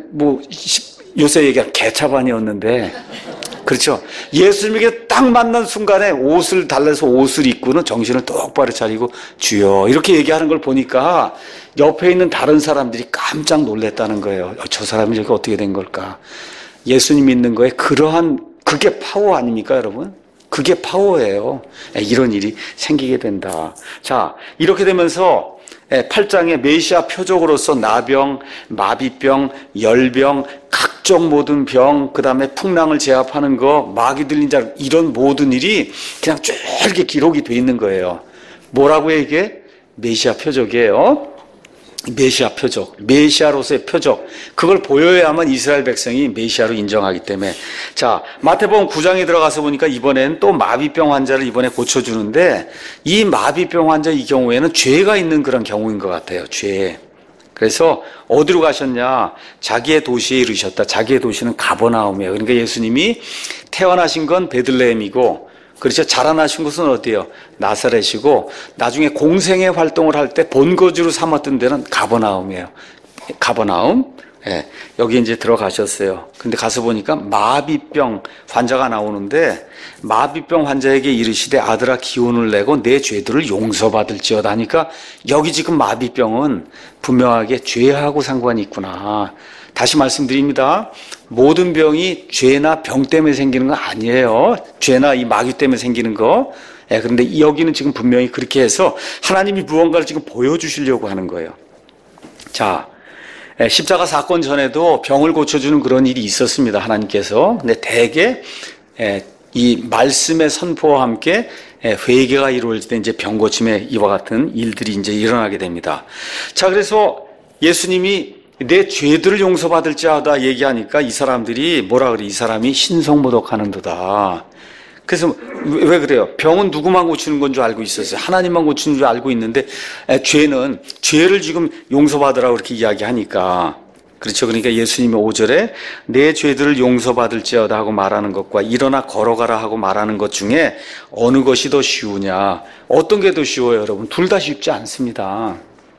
요새 얘기한 개차반이었는데, 그렇죠? 예수님에게 딱 만난 순간에 옷을 달래서 옷을 입고는 정신을 똑바로 차리고 주여 이렇게 얘기하는 걸 보니까 옆에 있는 다른 사람들이 깜짝 놀랐다는 거예요. 저 사람이 저렇게 어떻게 된 걸까? 예수님 믿는 거에 그게 파워 아닙니까, 여러분? 그게 파워예요. 이런 일이 생기게 된다. 자, 이렇게 되면서 8장에 메시아 표적으로서 나병, 마비병, 열병, 각종 모든 병, 그 다음에 풍랑을 제압하는 거, 마귀 들린 자, 이런 모든 일이 그냥 쭉 이렇게 기록이 돼 있는 거예요. 뭐라고요, 이게? 메시아 표적이에요. 메시아 표적, 메시아로서의 표적, 그걸 보여야만 이스라엘 백성이 메시아로 인정하기 때문에. 자, 마태복음 9장에 들어가서 보니까 이번엔 또 마비병 환자를 이번에 고쳐주는데, 이 마비병 환자 이 경우에는 죄가 있는 그런 경우인 것 같아요. 죄. 그래서 어디로 가셨냐? 자기의 도시에 이르셨다. 자기의 도시는 가버나움이에요. 그러니까 예수님이 태어나신 건 베들레헴이고, 그렇죠. 자라나신 곳은 어디예요? 나사렛이고, 나중에 공생의 활동을 할 때 본거지로 삼았던 데는 가버나움이에요. 가버나움. 여기 이제 들어가셨어요. 근데 가서 보니까 마비병 환자가 나오는데, 마비병 환자에게 이르시되 아들아 기운을 내고 내 죄들을 용서받을지어다 하니까, 여기 지금 마비병은 분명하게 죄하고 상관이 있구나. 다시 말씀드립니다. 모든 병이 죄나 병 때문에 생기는 건 아니에요. 죄나 이 마귀 때문에 생기는 거. 그런데 여기는 지금 분명히 그렇게 해서 하나님이 무언가를 지금 보여주시려고 하는 거예요. 자, 십자가 사건 전에도 병을 고쳐주는 그런 일이 있었습니다. 하나님께서. 근데 대개 이 말씀의 선포와 함께 회개가 이루어질 때 이제 병 고침에 이와 같은 일들이 이제 일어나게 됩니다. 자, 그래서 예수님이 내 죄들을 용서받을 자다 얘기하니까 이 사람들이 뭐라 그래? 이 사람이 신성모독하는도다. 그래서 왜 그래요? 병은 누구만 고치는 건 줄 알고 있었어요. 하나님만 고치는 줄 알고 있는데 죄를 지금 용서받으라고 그렇게 이야기하니까 그렇죠. 그러니까 예수님이 5절에 내 죄들을 용서받을지어다 하고 말하는 것과 일어나 걸어가라 하고 말하는 것 중에 어느 것이 더 쉬우냐? 어떤 게 더 쉬워요, 여러분? 둘 다 쉽지 않습니다.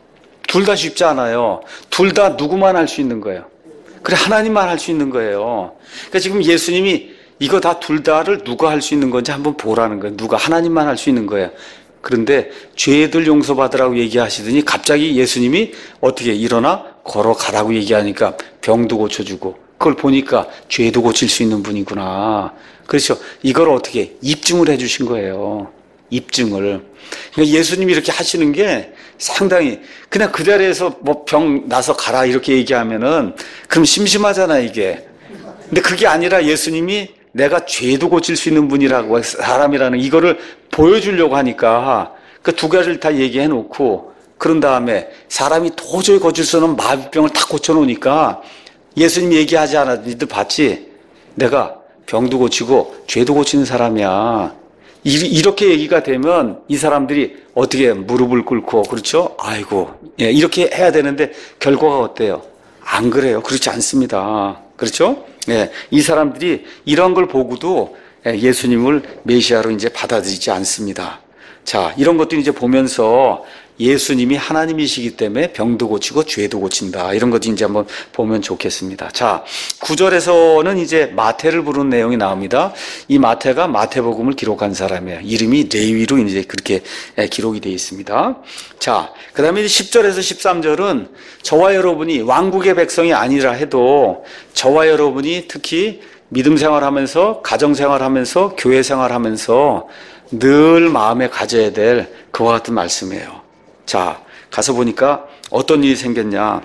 둘 다 쉽지 않아요. 둘 다 누구만 할 수 있는 거예요. 그래, 하나님만 할 수 있는 거예요. 그러니까 지금 예수님이 이거 다 둘 다를 누가 할 수 있는 건지 한번 보라는 거예요. 누가, 하나님만 할 수 있는 거예요. 그런데 죄들 용서받으라고 얘기하시더니 갑자기 예수님이 어떻게 일어나 걸어가라고 얘기하니까 병도 고쳐주고 그걸 보니까 죄도 고칠 수 있는 분이구나. 그렇죠. 이걸 어떻게 입증을 해주신 거예요. 입증을. 그러니까 예수님이 이렇게 하시는 게 상당히 그냥 그 자리에서 뭐 병 나서 가라 이렇게 얘기하면은 그럼 심심하잖아 이게. 근데 그게 아니라 예수님이 내가 죄도 고칠 수 있는 분이라고 사람이라는 이거를 보여주려고 하니까 그 두 가지를 다 얘기해 놓고 그런 다음에 사람이 도저히 고칠 수 없는 마비병을 다 고쳐놓으니까 예수님이 얘기하지 않았는지 봤지? 내가 병도 고치고 죄도 고치는 사람이야. 이렇게 얘기가 되면 이 사람들이 어떻게 무릎을 꿇고 그렇죠? 아이고 이렇게 해야 되는데 결과가 어때요? 안 그래요. 그렇지 않습니다. 그렇죠? 이 사람들이 이런 걸 보고도 예수님을 메시아로 이제 받아들이지 않습니다. 자, 이런 것도 이제 보면서 예수님이 하나님이시기 때문에 병도 고치고 죄도 고친다. 이런 것도 이제 한번 보면 좋겠습니다. 자, 9절에서는 이제 마태를 부르는 내용이 나옵니다. 이 마태가 마태복음을 기록한 사람이에요. 이름이 레위로 이제 그렇게 기록이 되어 있습니다. 자, 그 다음에 10절에서 13절은 저와 여러분이 왕국의 백성이 아니라 해도 저와 여러분이 특히 믿음 생활하면서 가정 생활하면서 교회 생활하면서 늘 마음에 가져야 될 그와 같은 말씀이에요. 자, 가서 보니까 어떤 일이 생겼냐.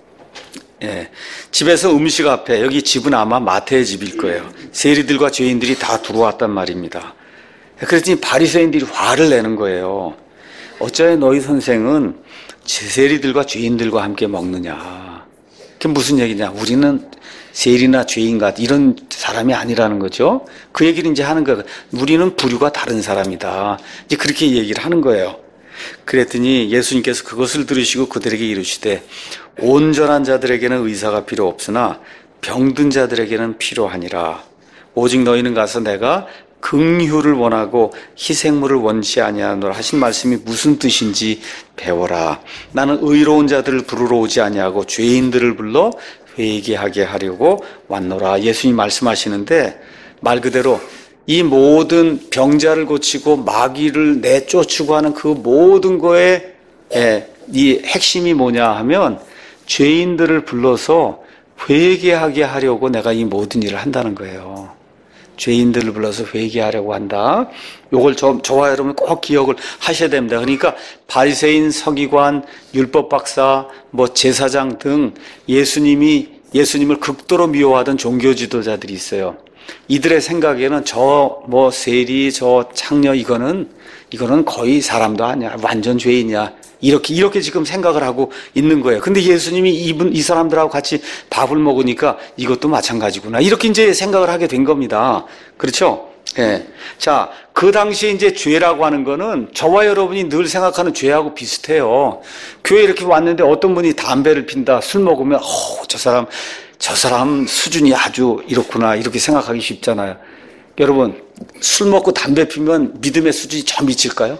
집에서 음식 앞에, 여기 집은 아마 마태의 집일 거예요. 세리들과 죄인들이 다 들어왔단 말입니다. 그랬더니 바리새인들이 화를 내는 거예요. 어쩌면 너희 선생은 세리들과 죄인들과 함께 먹느냐. 그게 무슨 얘기냐. 우리는 세리나 죄인과 이런 사람이 아니라는 거죠. 그 얘기를 이제 하는 거예요. 우리는 부류가 다른 사람이다. 이제 그렇게 얘기를 하는 거예요. 그랬더니 예수님께서 그것을 들으시고 그들에게 이르시되 온전한 자들에게는 의사가 필요 없으나 병든 자들에게는 필요하니라. 오직 너희는 가서 내가 긍휼을 원하고 희생물을 원치 아니하노라 하신 말씀이 무슨 뜻인지 배워라. 나는 의로운 자들을 부르러 오지 아니하고 죄인들을 불러 회개하게 하려고 왔노라. 예수님 말씀하시는데 말 그대로 이 모든 병자를 고치고 마귀를 내쫓으고 하는 그 모든 거에 이 핵심이 뭐냐 하면 죄인들을 불러서 회개하게 하려고 내가 이 모든 일을 한다는 거예요. 죄인들을 불러서 회개하려고 한다. 요걸 저와 여러분 꼭 기억을 하셔야 됩니다. 그러니까 바리새인, 서기관, 율법 박사, 뭐 제사장 등 예수님을 극도로 미워하던 종교 지도자들이 있어요. 이들의 생각에는 저 뭐 세리, 저 창녀 이거는 거의 사람도 아니야. 완전 죄인이야. 이렇게 지금 생각을 하고 있는 거예요. 근데 예수님이 이 사람들하고 같이 밥을 먹으니까 이것도 마찬가지구나. 이렇게 이제 생각을 하게 된 겁니다. 그렇죠? 예. 자, 그 당시에 이제 죄라고 하는 거는 저와 여러분이 늘 생각하는 죄하고 비슷해요. 교회에 이렇게 왔는데 어떤 분이 담배를 핀다, 술 먹으면, 저 사람 수준이 아주 이렇구나. 이렇게 생각하기 쉽잖아요. 여러분, 술 먹고 담배 피면 믿음의 수준이 저 미칠까요?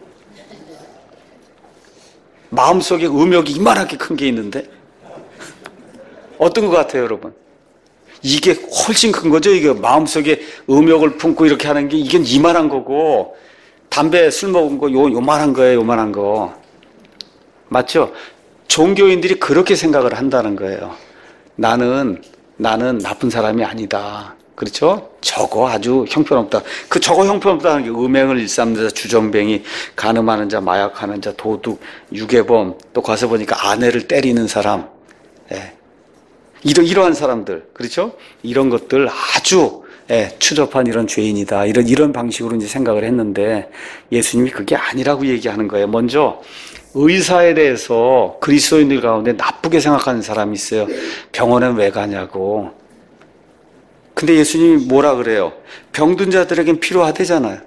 마음속에 음욕이 이만하게 큰 게 있는데 어떤 것 같아요, 여러분? 이게 훨씬 큰 거죠. 이게 마음속에 음욕을 품고 이렇게 하는 게 이게 이만한 거고 담배 술 먹은 거 요만한 거예요, 요만한 거. 맞죠? 종교인들이 그렇게 생각을 한다는 거예요. 나는 나쁜 사람이 아니다. 그렇죠? 저거 아주 형편없다. 저거 형편없다는 게 음행을 일삼는 자, 주정뱅이, 간음하는 자, 마약하는 자, 도둑, 유괴범, 또 가서 보니까 아내를 때리는 사람, 예. 이러한 사람들, 그렇죠? 이런 것들 아주 추접한 이런 죄인이다. 이런 방식으로 이제 생각을 했는데 예수님이 그게 아니라고 얘기하는 거예요. 먼저 의사에 대해서 그리스도인들 가운데 나쁘게 생각하는 사람이 있어요. 병원에 왜 가냐고. 근데 예수님이 뭐라 그래요? 병든 자들에겐 필요하대잖아요.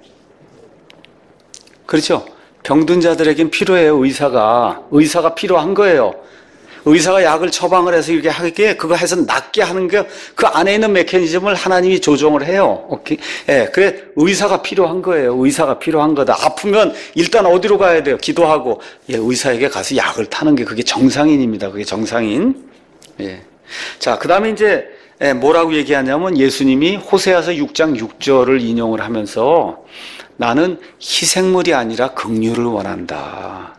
그렇죠? 병든 자들에겐 필요해요. 의사가 필요한 거예요. 의사가 약을 처방을 해서 이렇게 하게, 그거 해서 낫게 하는 게 그 안에 있는 메커니즘을 하나님이 조정을 해요. 오케이? 예, 그래, 의사가 필요한 거예요. 의사가 필요한 거다. 아프면 일단 어디로 가야 돼요? 기도하고, 예, 의사에게 가서 약을 타는 게 그게 정상인입니다. 그게 정상인. 예. 자, 그 다음에 이제, 뭐라고 얘기하냐면 예수님이 호세아서 6장 6절을 인용을 하면서 나는 희생물이 아니라 긍휼을 원한다.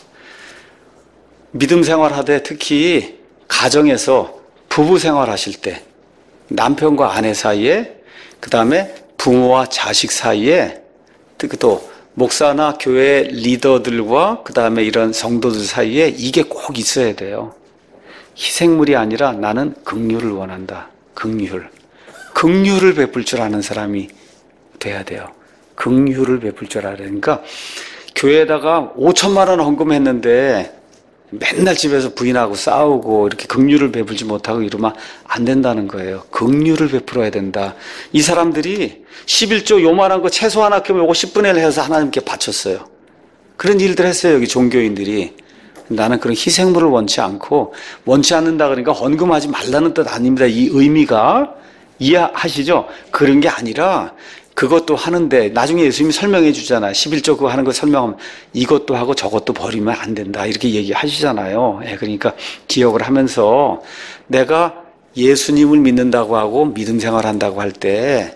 믿음 생활하되 특히 가정에서 부부 생활하실 때 남편과 아내 사이에 그 다음에 부모와 자식 사이에 또 목사나 교회 리더들과 그 다음에 이런 성도들 사이에 이게 꼭 있어야 돼요. 희생물이 아니라 나는 긍휼을 원한다. 긍휼을 베풀 줄 아는 사람이 돼야 돼요. 긍휼을 베풀 줄 알아야 되니까 교회에다가 5천만 원 헌금했는데 맨날 집에서 부인하고 싸우고 이렇게 긍휼을 베풀지 못하고 이러면 안 된다는 거예요. 긍휼을 베풀어야 된다. 이 사람들이 11조 요만한 거 채소 하나 키우면 요거 10분의 1 해서 하나님께 바쳤어요. 그런 일들 했어요. 여기 종교인들이. 나는 그런 희생물을 원치 않고 원치 않는다 그러니까 헌금하지 말라는 뜻 아닙니다. 이 의미가 이해하시죠? 그런 게 아니라 그것도 하는데 나중에 예수님이 설명해 주잖아요. 11조 그거 하는 거 설명하면 이것도 하고 저것도 버리면 안 된다. 이렇게 얘기하시잖아요. 그러니까 기억을 하면서 내가 예수님을 믿는다고 하고 믿음 생활한다고 할 때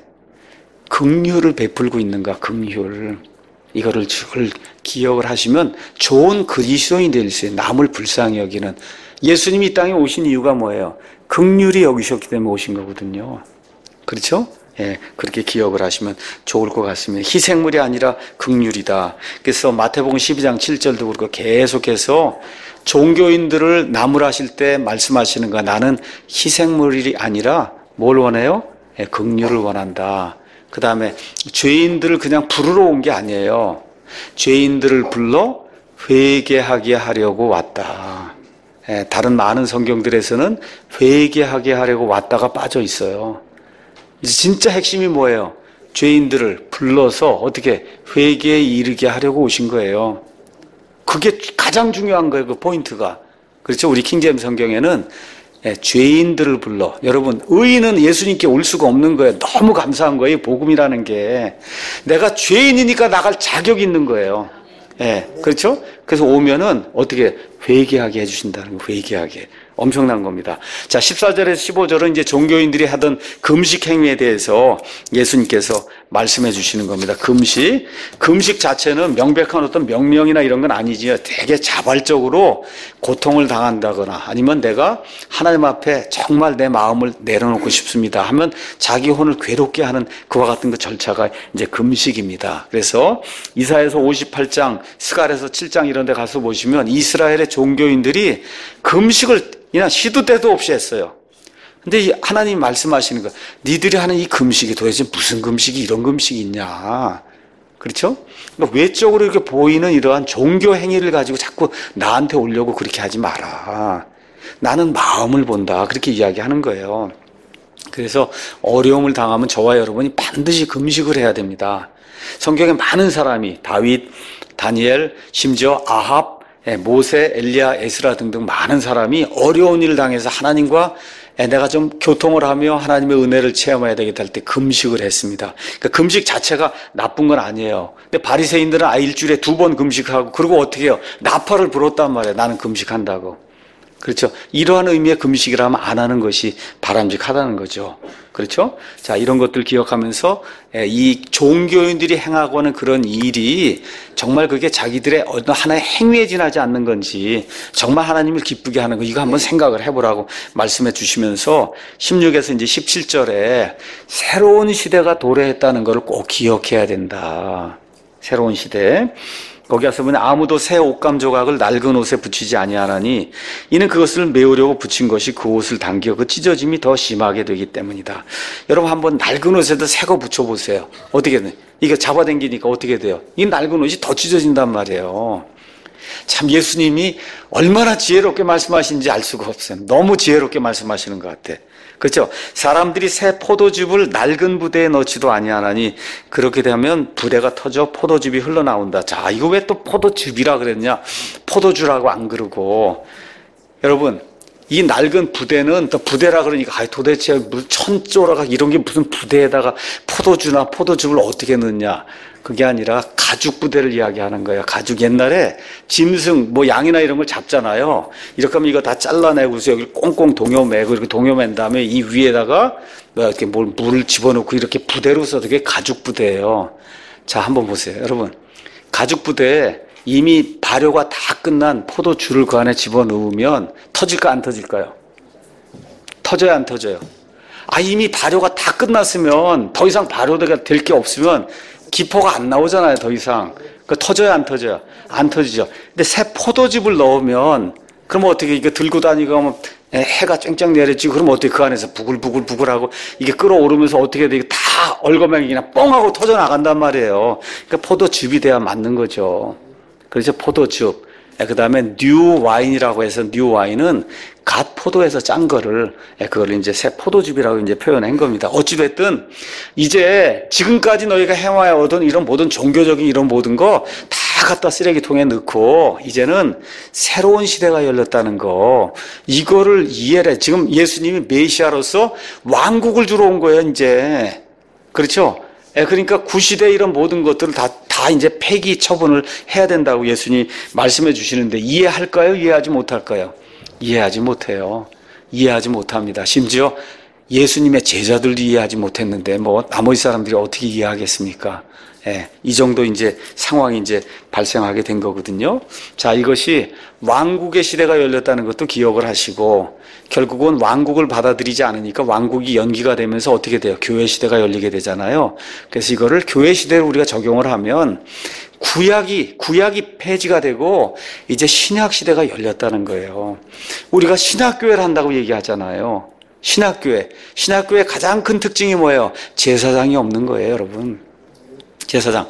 긍휼을 베풀고 있는가, 긍휼. 이거를 기억을 하시면 좋은 그리스도인이 될 수 있어요. 남을 불쌍히 여기는. 예수님이 이 땅에 오신 이유가 뭐예요? 긍휼히 여기셨기 때문에 오신 거거든요. 그렇죠? 예, 그렇게 기억을 하시면 좋을 것 같습니다. 희생물이 아니라 긍휼이다. 그래서 마태복음 12장 7절도 그렇고 계속해서 종교인들을 나무라실 때 말씀하시는 거 나는 희생물이 아니라 뭘 원해요? 예, 긍휼을 원한다. 그 다음에 죄인들을 그냥 부르러 온 게 아니에요. 죄인들을 불러 회개하게 하려고 왔다. 예, 다른 많은 성경들에서는 회개하게 하려고 왔다가 빠져 있어요. 이제 진짜 핵심이 뭐예요? 죄인들을 불러서 어떻게 회개에 이르게 하려고 오신 거예요. 그게 가장 중요한 거예요. 그 포인트가. 그렇죠? 우리 킹제임 성경에는 죄인들을 불러. 여러분, 의인은 예수님께 올 수가 없는 거예요. 너무 감사한 거예요. 복음이라는 게. 내가 죄인이니까 나갈 자격이 있는 거예요. 예, 그렇죠? 그래서 오면은 어떻게 회개하게 해주신다는 거, 회개하게. 엄청난 겁니다. 자, 14절에서 15절은 이제 종교인들이 하던 금식 행위에 대해서 예수님께서 말씀해 주시는 겁니다. 금식 자체는 명백한 어떤 명령이나 이런 건 아니지요. 되게 자발적으로 고통을 당한다거나 아니면 내가 하나님 앞에 정말 내 마음을 내려놓고 싶습니다 하면 자기 혼을 괴롭게 하는 그와 같은 그 절차가 이제 금식입니다. 그래서 이사야서 58장, 스갈에서 7장 이런 데 가서 보시면 이스라엘의 종교인들이 금식을 그냥 시도 때도 없이 했어요. 근데 하나님이 말씀하시는 거, 니들이 하는 이 금식이 도대체 무슨 금식이 이런 금식이 있냐. 그렇죠? 그러니까 외적으로 이렇게 보이는 이러한 종교 행위를 가지고 자꾸 나한테 오려고 그렇게 하지 마라. 나는 마음을 본다. 그렇게 이야기하는 거예요. 그래서 어려움을 당하면 저와 여러분이 반드시 금식을 해야 됩니다. 성경에 많은 사람이 다윗, 다니엘, 심지어 아합, 모세, 엘리야, 에스라 등등 많은 사람이 어려운 일을 당해서 하나님과 내가 좀 교통을 하며 하나님의 은혜를 체험해야 되겠다 할 때 금식을 했습니다. 그러니까 금식 자체가 나쁜 건 아니에요. 근데 바리새인들은 일주일에 2번 금식하고 그리고 어떻게 해요? 나팔을 불었단 말이에요. 나는 금식한다고. 그렇죠? 이러한 의미의 금식이라면 안 하는 것이 바람직하다는 거죠. 그렇죠? 자, 이런 것들 기억하면서 이 종교인들이 행하고 하는 그런 일이 정말 그게 자기들의 어느 하나의 행위에 지나지 않는 건지 정말 하나님을 기쁘게 하는 거 이거 한번 생각을 해보라고 말씀해 주시면서 16에서 이제 17절에 새로운 시대가 도래했다는 것을 꼭 기억해야 된다. 새로운 시대. 거기 가서 보면 아무도 새 옷감 조각을 낡은 옷에 붙이지 아니하나니 이는 그것을 메우려고 붙인 것이 그 옷을 당겨 그 찢어짐이 더 심하게 되기 때문이다. 여러분 한번 낡은 옷에도 새 거 붙여보세요. 어떻게 돼? 이게 잡아당기니까 어떻게 돼요? 이 낡은 옷이 더 찢어진단 말이에요. 참 예수님이 얼마나 지혜롭게 말씀하시는지 알 수가 없어요. 너무 지혜롭게 말씀하시는 것 같아. 그렇죠? 사람들이 새 포도즙을 낡은 부대에 넣지도 아니하나니 그렇게 되면 부대가 터져 포도즙이 흘러나온다. 자, 이거 왜 또 포도즙이라 그랬냐? 포도주라고 안 그러고. 여러분, 이 낡은 부대는 또 부대라 그러니까 도대체 무슨 천조라가 이런 게 무슨 부대에다가 포도주나 포도즙을 어떻게 넣냐? 그게 아니라 가죽 부대를 이야기하는 거예요. 가죽 옛날에 짐승 뭐 양이나 이런 걸 잡잖아요. 이렇게 하면 이거 다 잘라내고서 여기 꽁꽁 동여매고 이렇게 동여맨 다음에 이 위에다가 뭐 이렇게 물을 집어넣고 이렇게 부대로 써도 그게 가죽 부대예요. 자, 한번 보세요. 여러분, 가죽 부대에 이미 발효가 다 끝난 포도주를 그 안에 집어넣으면 터질까 안 터질까요? 터져요 안 터져요? 이미 발효가 다 끝났으면 더 이상 발효가 될 게 없으면 기포가 안 나오잖아요, 더 이상. 터져요 안 터져요? 안 터지죠. 근데 새 포도즙을 넣으면 그러면 어떻게 이거 들고 다니고 하면 해가 쨍쨍 내려지고 그러면 어떻게 그 안에서 부글부글부글하고 이게 끓어오르면서 어떻게 돼? 다 얼거맹이 그냥 뻥하고 터져 나간단 말이에요. 그러니까 포도즙이 돼야 맞는 거죠. 그래서 포도즙. 그 다음에 뉴 와인이라고 해서 뉴 와인은 갓 포도에서 짠 거를 그걸 이제 새 포도즙이라고 이제 표현한 겁니다. 어찌됐든 이제 지금까지 너희가 해와오던 이런 모든 종교적인 이런 모든 거 다 갖다 쓰레기통에 넣고 이제는 새로운 시대가 열렸다는 거 이거를 이해를 해. 지금 예수님이 메시아로서 왕국을 주러 온 거예요 이제. 그렇죠? 그러니까 구시대 이런 모든 것들을 다 이제 폐기 처분을 해야 된다고 예수님이 말씀해 주시는데 이해할까요? 이해하지 못할까요? 이해하지 못해요. 이해하지 못합니다. 심지어 예수님의 제자들도 이해하지 못했는데 뭐 나머지 사람들이 어떻게 이해하겠습니까? 이 정도 이제 상황이 이제 발생하게 된 거거든요. 자, 이것이 왕국의 시대가 열렸다는 것도 기억을 하시고 결국은 왕국을 받아들이지 않으니까 왕국이 연기가 되면서 어떻게 돼요? 교회 시대가 열리게 되잖아요. 그래서 이거를 교회 시대로 우리가 적용을 하면 구약이 폐지가 되고 이제 신약 시대가 열렸다는 거예요. 우리가 신학교회를 한다고 얘기하잖아요. 신학교회 가장 큰 특징이 뭐예요? 제사장이 없는 거예요, 여러분. 제사장.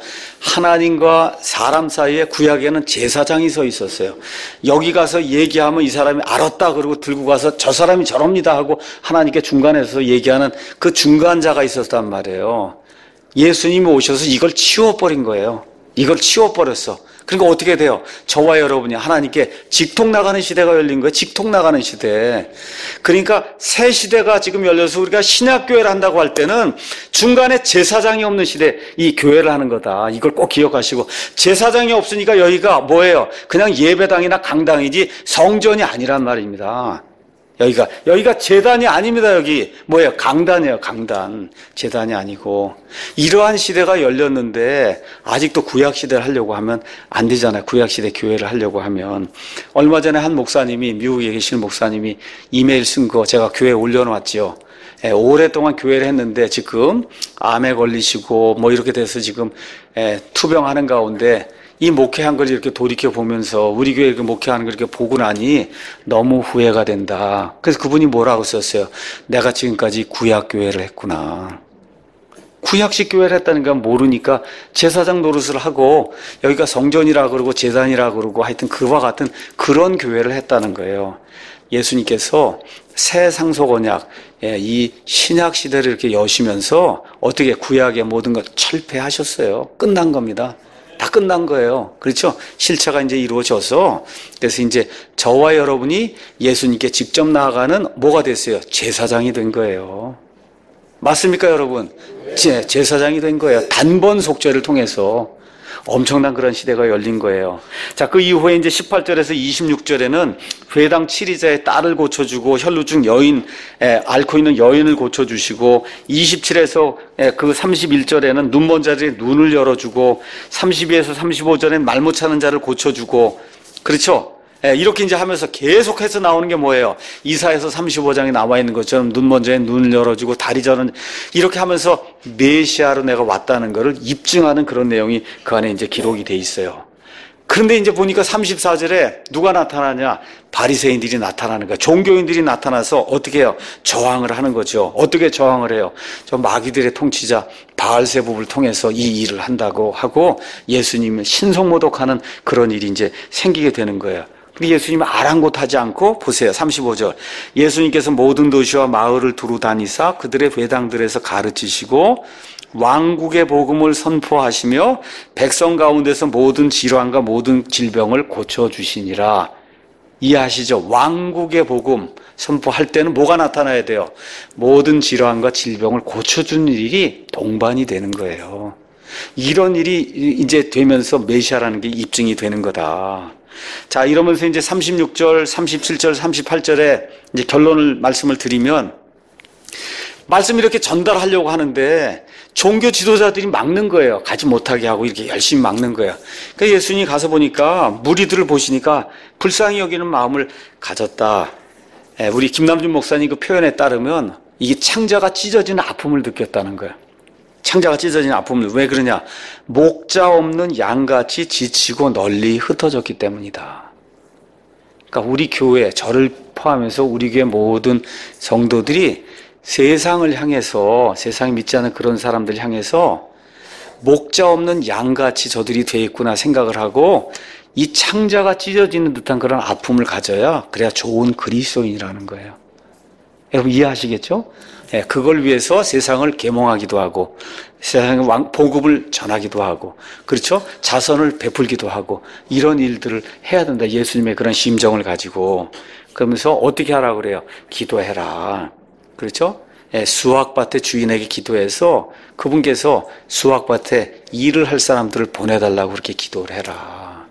하나님과 사람 사이에 구약에는 제사장이 서 있었어요. 여기 가서 얘기하면 이 사람이 알았다 그러고 들고 가서 저 사람이 저럽니다 하고 하나님께 중간에서 얘기하는 그 중간자가 있었단 말이에요. 예수님이 오셔서 이걸 치워버린 거예요. 이걸 치워버렸어. 그러니까 어떻게 돼요? 저와 여러분이 하나님께 직통 나가는 시대가 열린 거예요. 직통 나가는 시대. 그러니까 새 시대가 지금 열려서 우리가 신약교회를 한다고 할 때는 중간에 제사장이 없는 시대, 이 교회를 하는 거다. 이걸 꼭 기억하시고 제사장이 없으니까 여기가 뭐예요? 그냥 예배당이나 강당이지 성전이 아니란 말입니다. 여기가 제단이 아닙니다. 여기 뭐예요? 강단이에요. 강단. 제단이 아니고. 이러한 시대가 열렸는데 아직도 구약시대를 하려고 하면 안 되잖아요. 구약시대 교회를 하려고 하면. 얼마 전에 한 목사님이, 미국에 계시는 목사님이 이메일 쓴 거 제가 교회에 올려놨지요. 오랫동안 교회를 했는데 지금 암에 걸리시고 뭐 이렇게 돼서 지금 투병하는 가운데 이 목회한 걸 이렇게 돌이켜 보면서 우리 교회 이렇게 목회하는 걸 이렇게 보고 나니 너무 후회가 된다. 그래서 그분이 뭐라고 썼어요? 내가 지금까지 구약교회를 했구나. 구약식 교회를 했다는 건 모르니까 제사장 노릇을 하고 여기가 성전이라 그러고 제단이라 그러고 하여튼 그와 같은 그런 교회를 했다는 거예요. 예수님께서 새 상속 언약, 이 신약 시대를 이렇게 여시면서 어떻게 구약의 모든 것 철폐하셨어요. 끝난 겁니다. 다 끝난 거예요. 그렇죠? 실체가 이제 이루어져서 그래서 이제 저와 여러분이 예수님께 직접 나아가는 뭐가 됐어요? 제사장이 된 거예요. 맞습니까, 여러분? 제사장이 된 거예요. 단번 속죄를 통해서 엄청난 그런 시대가 열린 거예요. 자, 그 이후에 이제 18절에서 26절에는 회당 7이자의 딸을 고쳐주고 혈루증 여인, 앓고 있는 여인을 고쳐주시고 27에서 그 31절에는 눈먼 자들의 눈을 열어주고 32에서 35절에는 말 못 찾는 자를 고쳐주고 그렇죠? 이렇게 이제 하면서 계속해서 나오는 게 뭐예요? 이사에서 35장에 나와 있는 것처럼 눈먼 자의 눈을 열어주고 다리 저는 이렇게 하면서 메시아로 내가 왔다는 것을 입증하는 그런 내용이 그 안에 이제 기록이 돼 있어요. 그런데 이제 보니까 34절에 누가 나타나냐? 바리새인들이 나타나는 거예요. 종교인들이 나타나서 어떻게 해요? 저항을 하는 거죠. 어떻게 저항을 해요? 저 마귀들의 통치자 바알세붑을 통해서 이 일을 한다고 하고 예수님을 신성모독하는 그런 일이 이제 생기게 되는 거예요. 예수님은 아랑곳하지 않고 보세요. 35절. 예수님께서 모든 도시와 마을을 두루 다니사 그들의 회당들에서 가르치시고 왕국의 복음을 선포하시며 백성 가운데서 모든 질환과 모든 질병을 고쳐주시니라. 이해하시죠? 왕국의 복음 선포할 때는 뭐가 나타나야 돼요? 모든 질환과 질병을 고쳐주는 일이 동반이 되는 거예요. 이런 일이 이제 되면서 메시아라는 게 입증이 되는 거다. 자, 이러면서 이제 36절, 37절, 38절에 이제 결론을 말씀을 드리면 말씀 이렇게 전달하려고 하는데 종교 지도자들이 막는 거예요. 가지 못하게 하고 이렇게 열심히 막는 거예요. 그러니까 예수님이 가서 보니까 무리들을 보시니까 불쌍히 여기는 마음을 가졌다. 우리 김남준 목사님 그 표현에 따르면 이게 창자가 찢어지는 아픔을 느꼈다는 거예요. 창자가 찢어지는 아픔을. 왜 그러냐? 목자 없는 양같이 지치고 널리 흩어졌기 때문이다. 그러니까 우리 교회, 저를 포함해서 우리 교회 모든 성도들이 세상을 향해서, 세상에 믿지 않는 그런 사람들 향해서 목자 없는 양같이 저들이 돼 있구나 생각을 하고 이 창자가 찢어지는 듯한 그런 아픔을 가져야 그래야 좋은 그리스도인이라는 거예요. 여러분 이해하시겠죠? 예, 그걸 위해서 세상을 계몽하기도 하고 세상에 복음을 전하기도 하고 그렇죠? 자선을 베풀기도 하고 이런 일들을 해야 된다. 예수님의 그런 심정을 가지고 그러면서 어떻게 하라고 그래요? 기도해라. 그렇죠? 예, 수확밭의 주인에게 기도해서 그분께서 수확밭에 일을 할 사람들을 보내달라고 그렇게 기도를 해라.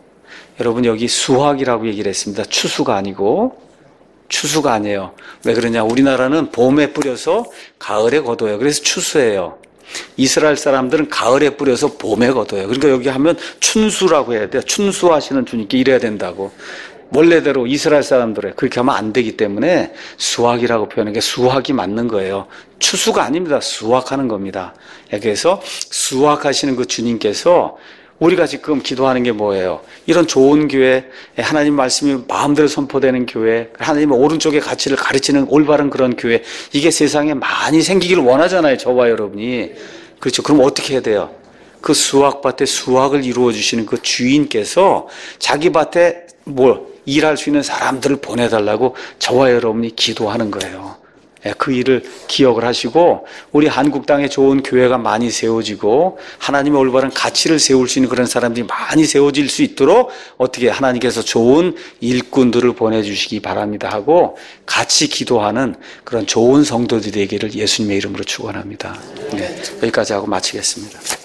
여러분 여기 수확이라고 얘기를 했습니다. 추수가 아니고 추수가 아니에요. 왜 그러냐? 우리나라는 봄에 뿌려서 가을에 거둬요. 그래서 추수예요. 이스라엘 사람들은 가을에 뿌려서 봄에 거둬요. 그러니까 여기 하면 춘수라고 해야 돼요. 춘수하시는 주님께 이래야 된다고. 원래대로 이스라엘 사람들은 그렇게 하면 안 되기 때문에 수확이라고 표현하는 게 수확이 맞는 거예요. 추수가 아닙니다. 수확하는 겁니다. 그래서 수확하시는 그 주님께서 우리가 지금 기도하는 게 뭐예요? 이런 좋은 교회, 하나님 말씀이 마음대로 선포되는 교회, 하나님의 오른쪽의 가치를 가르치는 올바른 그런 교회, 이게 세상에 많이 생기기를 원하잖아요. 저와 여러분이. 그렇죠. 그럼 어떻게 해야 돼요? 그 수확밭에 수확을 이루어 주시는 그 주인께서 자기 밭에 일할 수 있는 사람들을 보내달라고 저와 여러분이 기도하는 거예요. 그 일을 기억을 하시고 우리 한국 땅에 좋은 교회가 많이 세워지고 하나님의 올바른 가치를 세울 수 있는 그런 사람들이 많이 세워질 수 있도록 어떻게 하나님께서 좋은 일꾼들을 보내주시기 바랍니다 하고 같이 기도하는 그런 좋은 성도들이 되기를 예수님의 이름으로 축원합니다. 네, 여기까지 하고 마치겠습니다.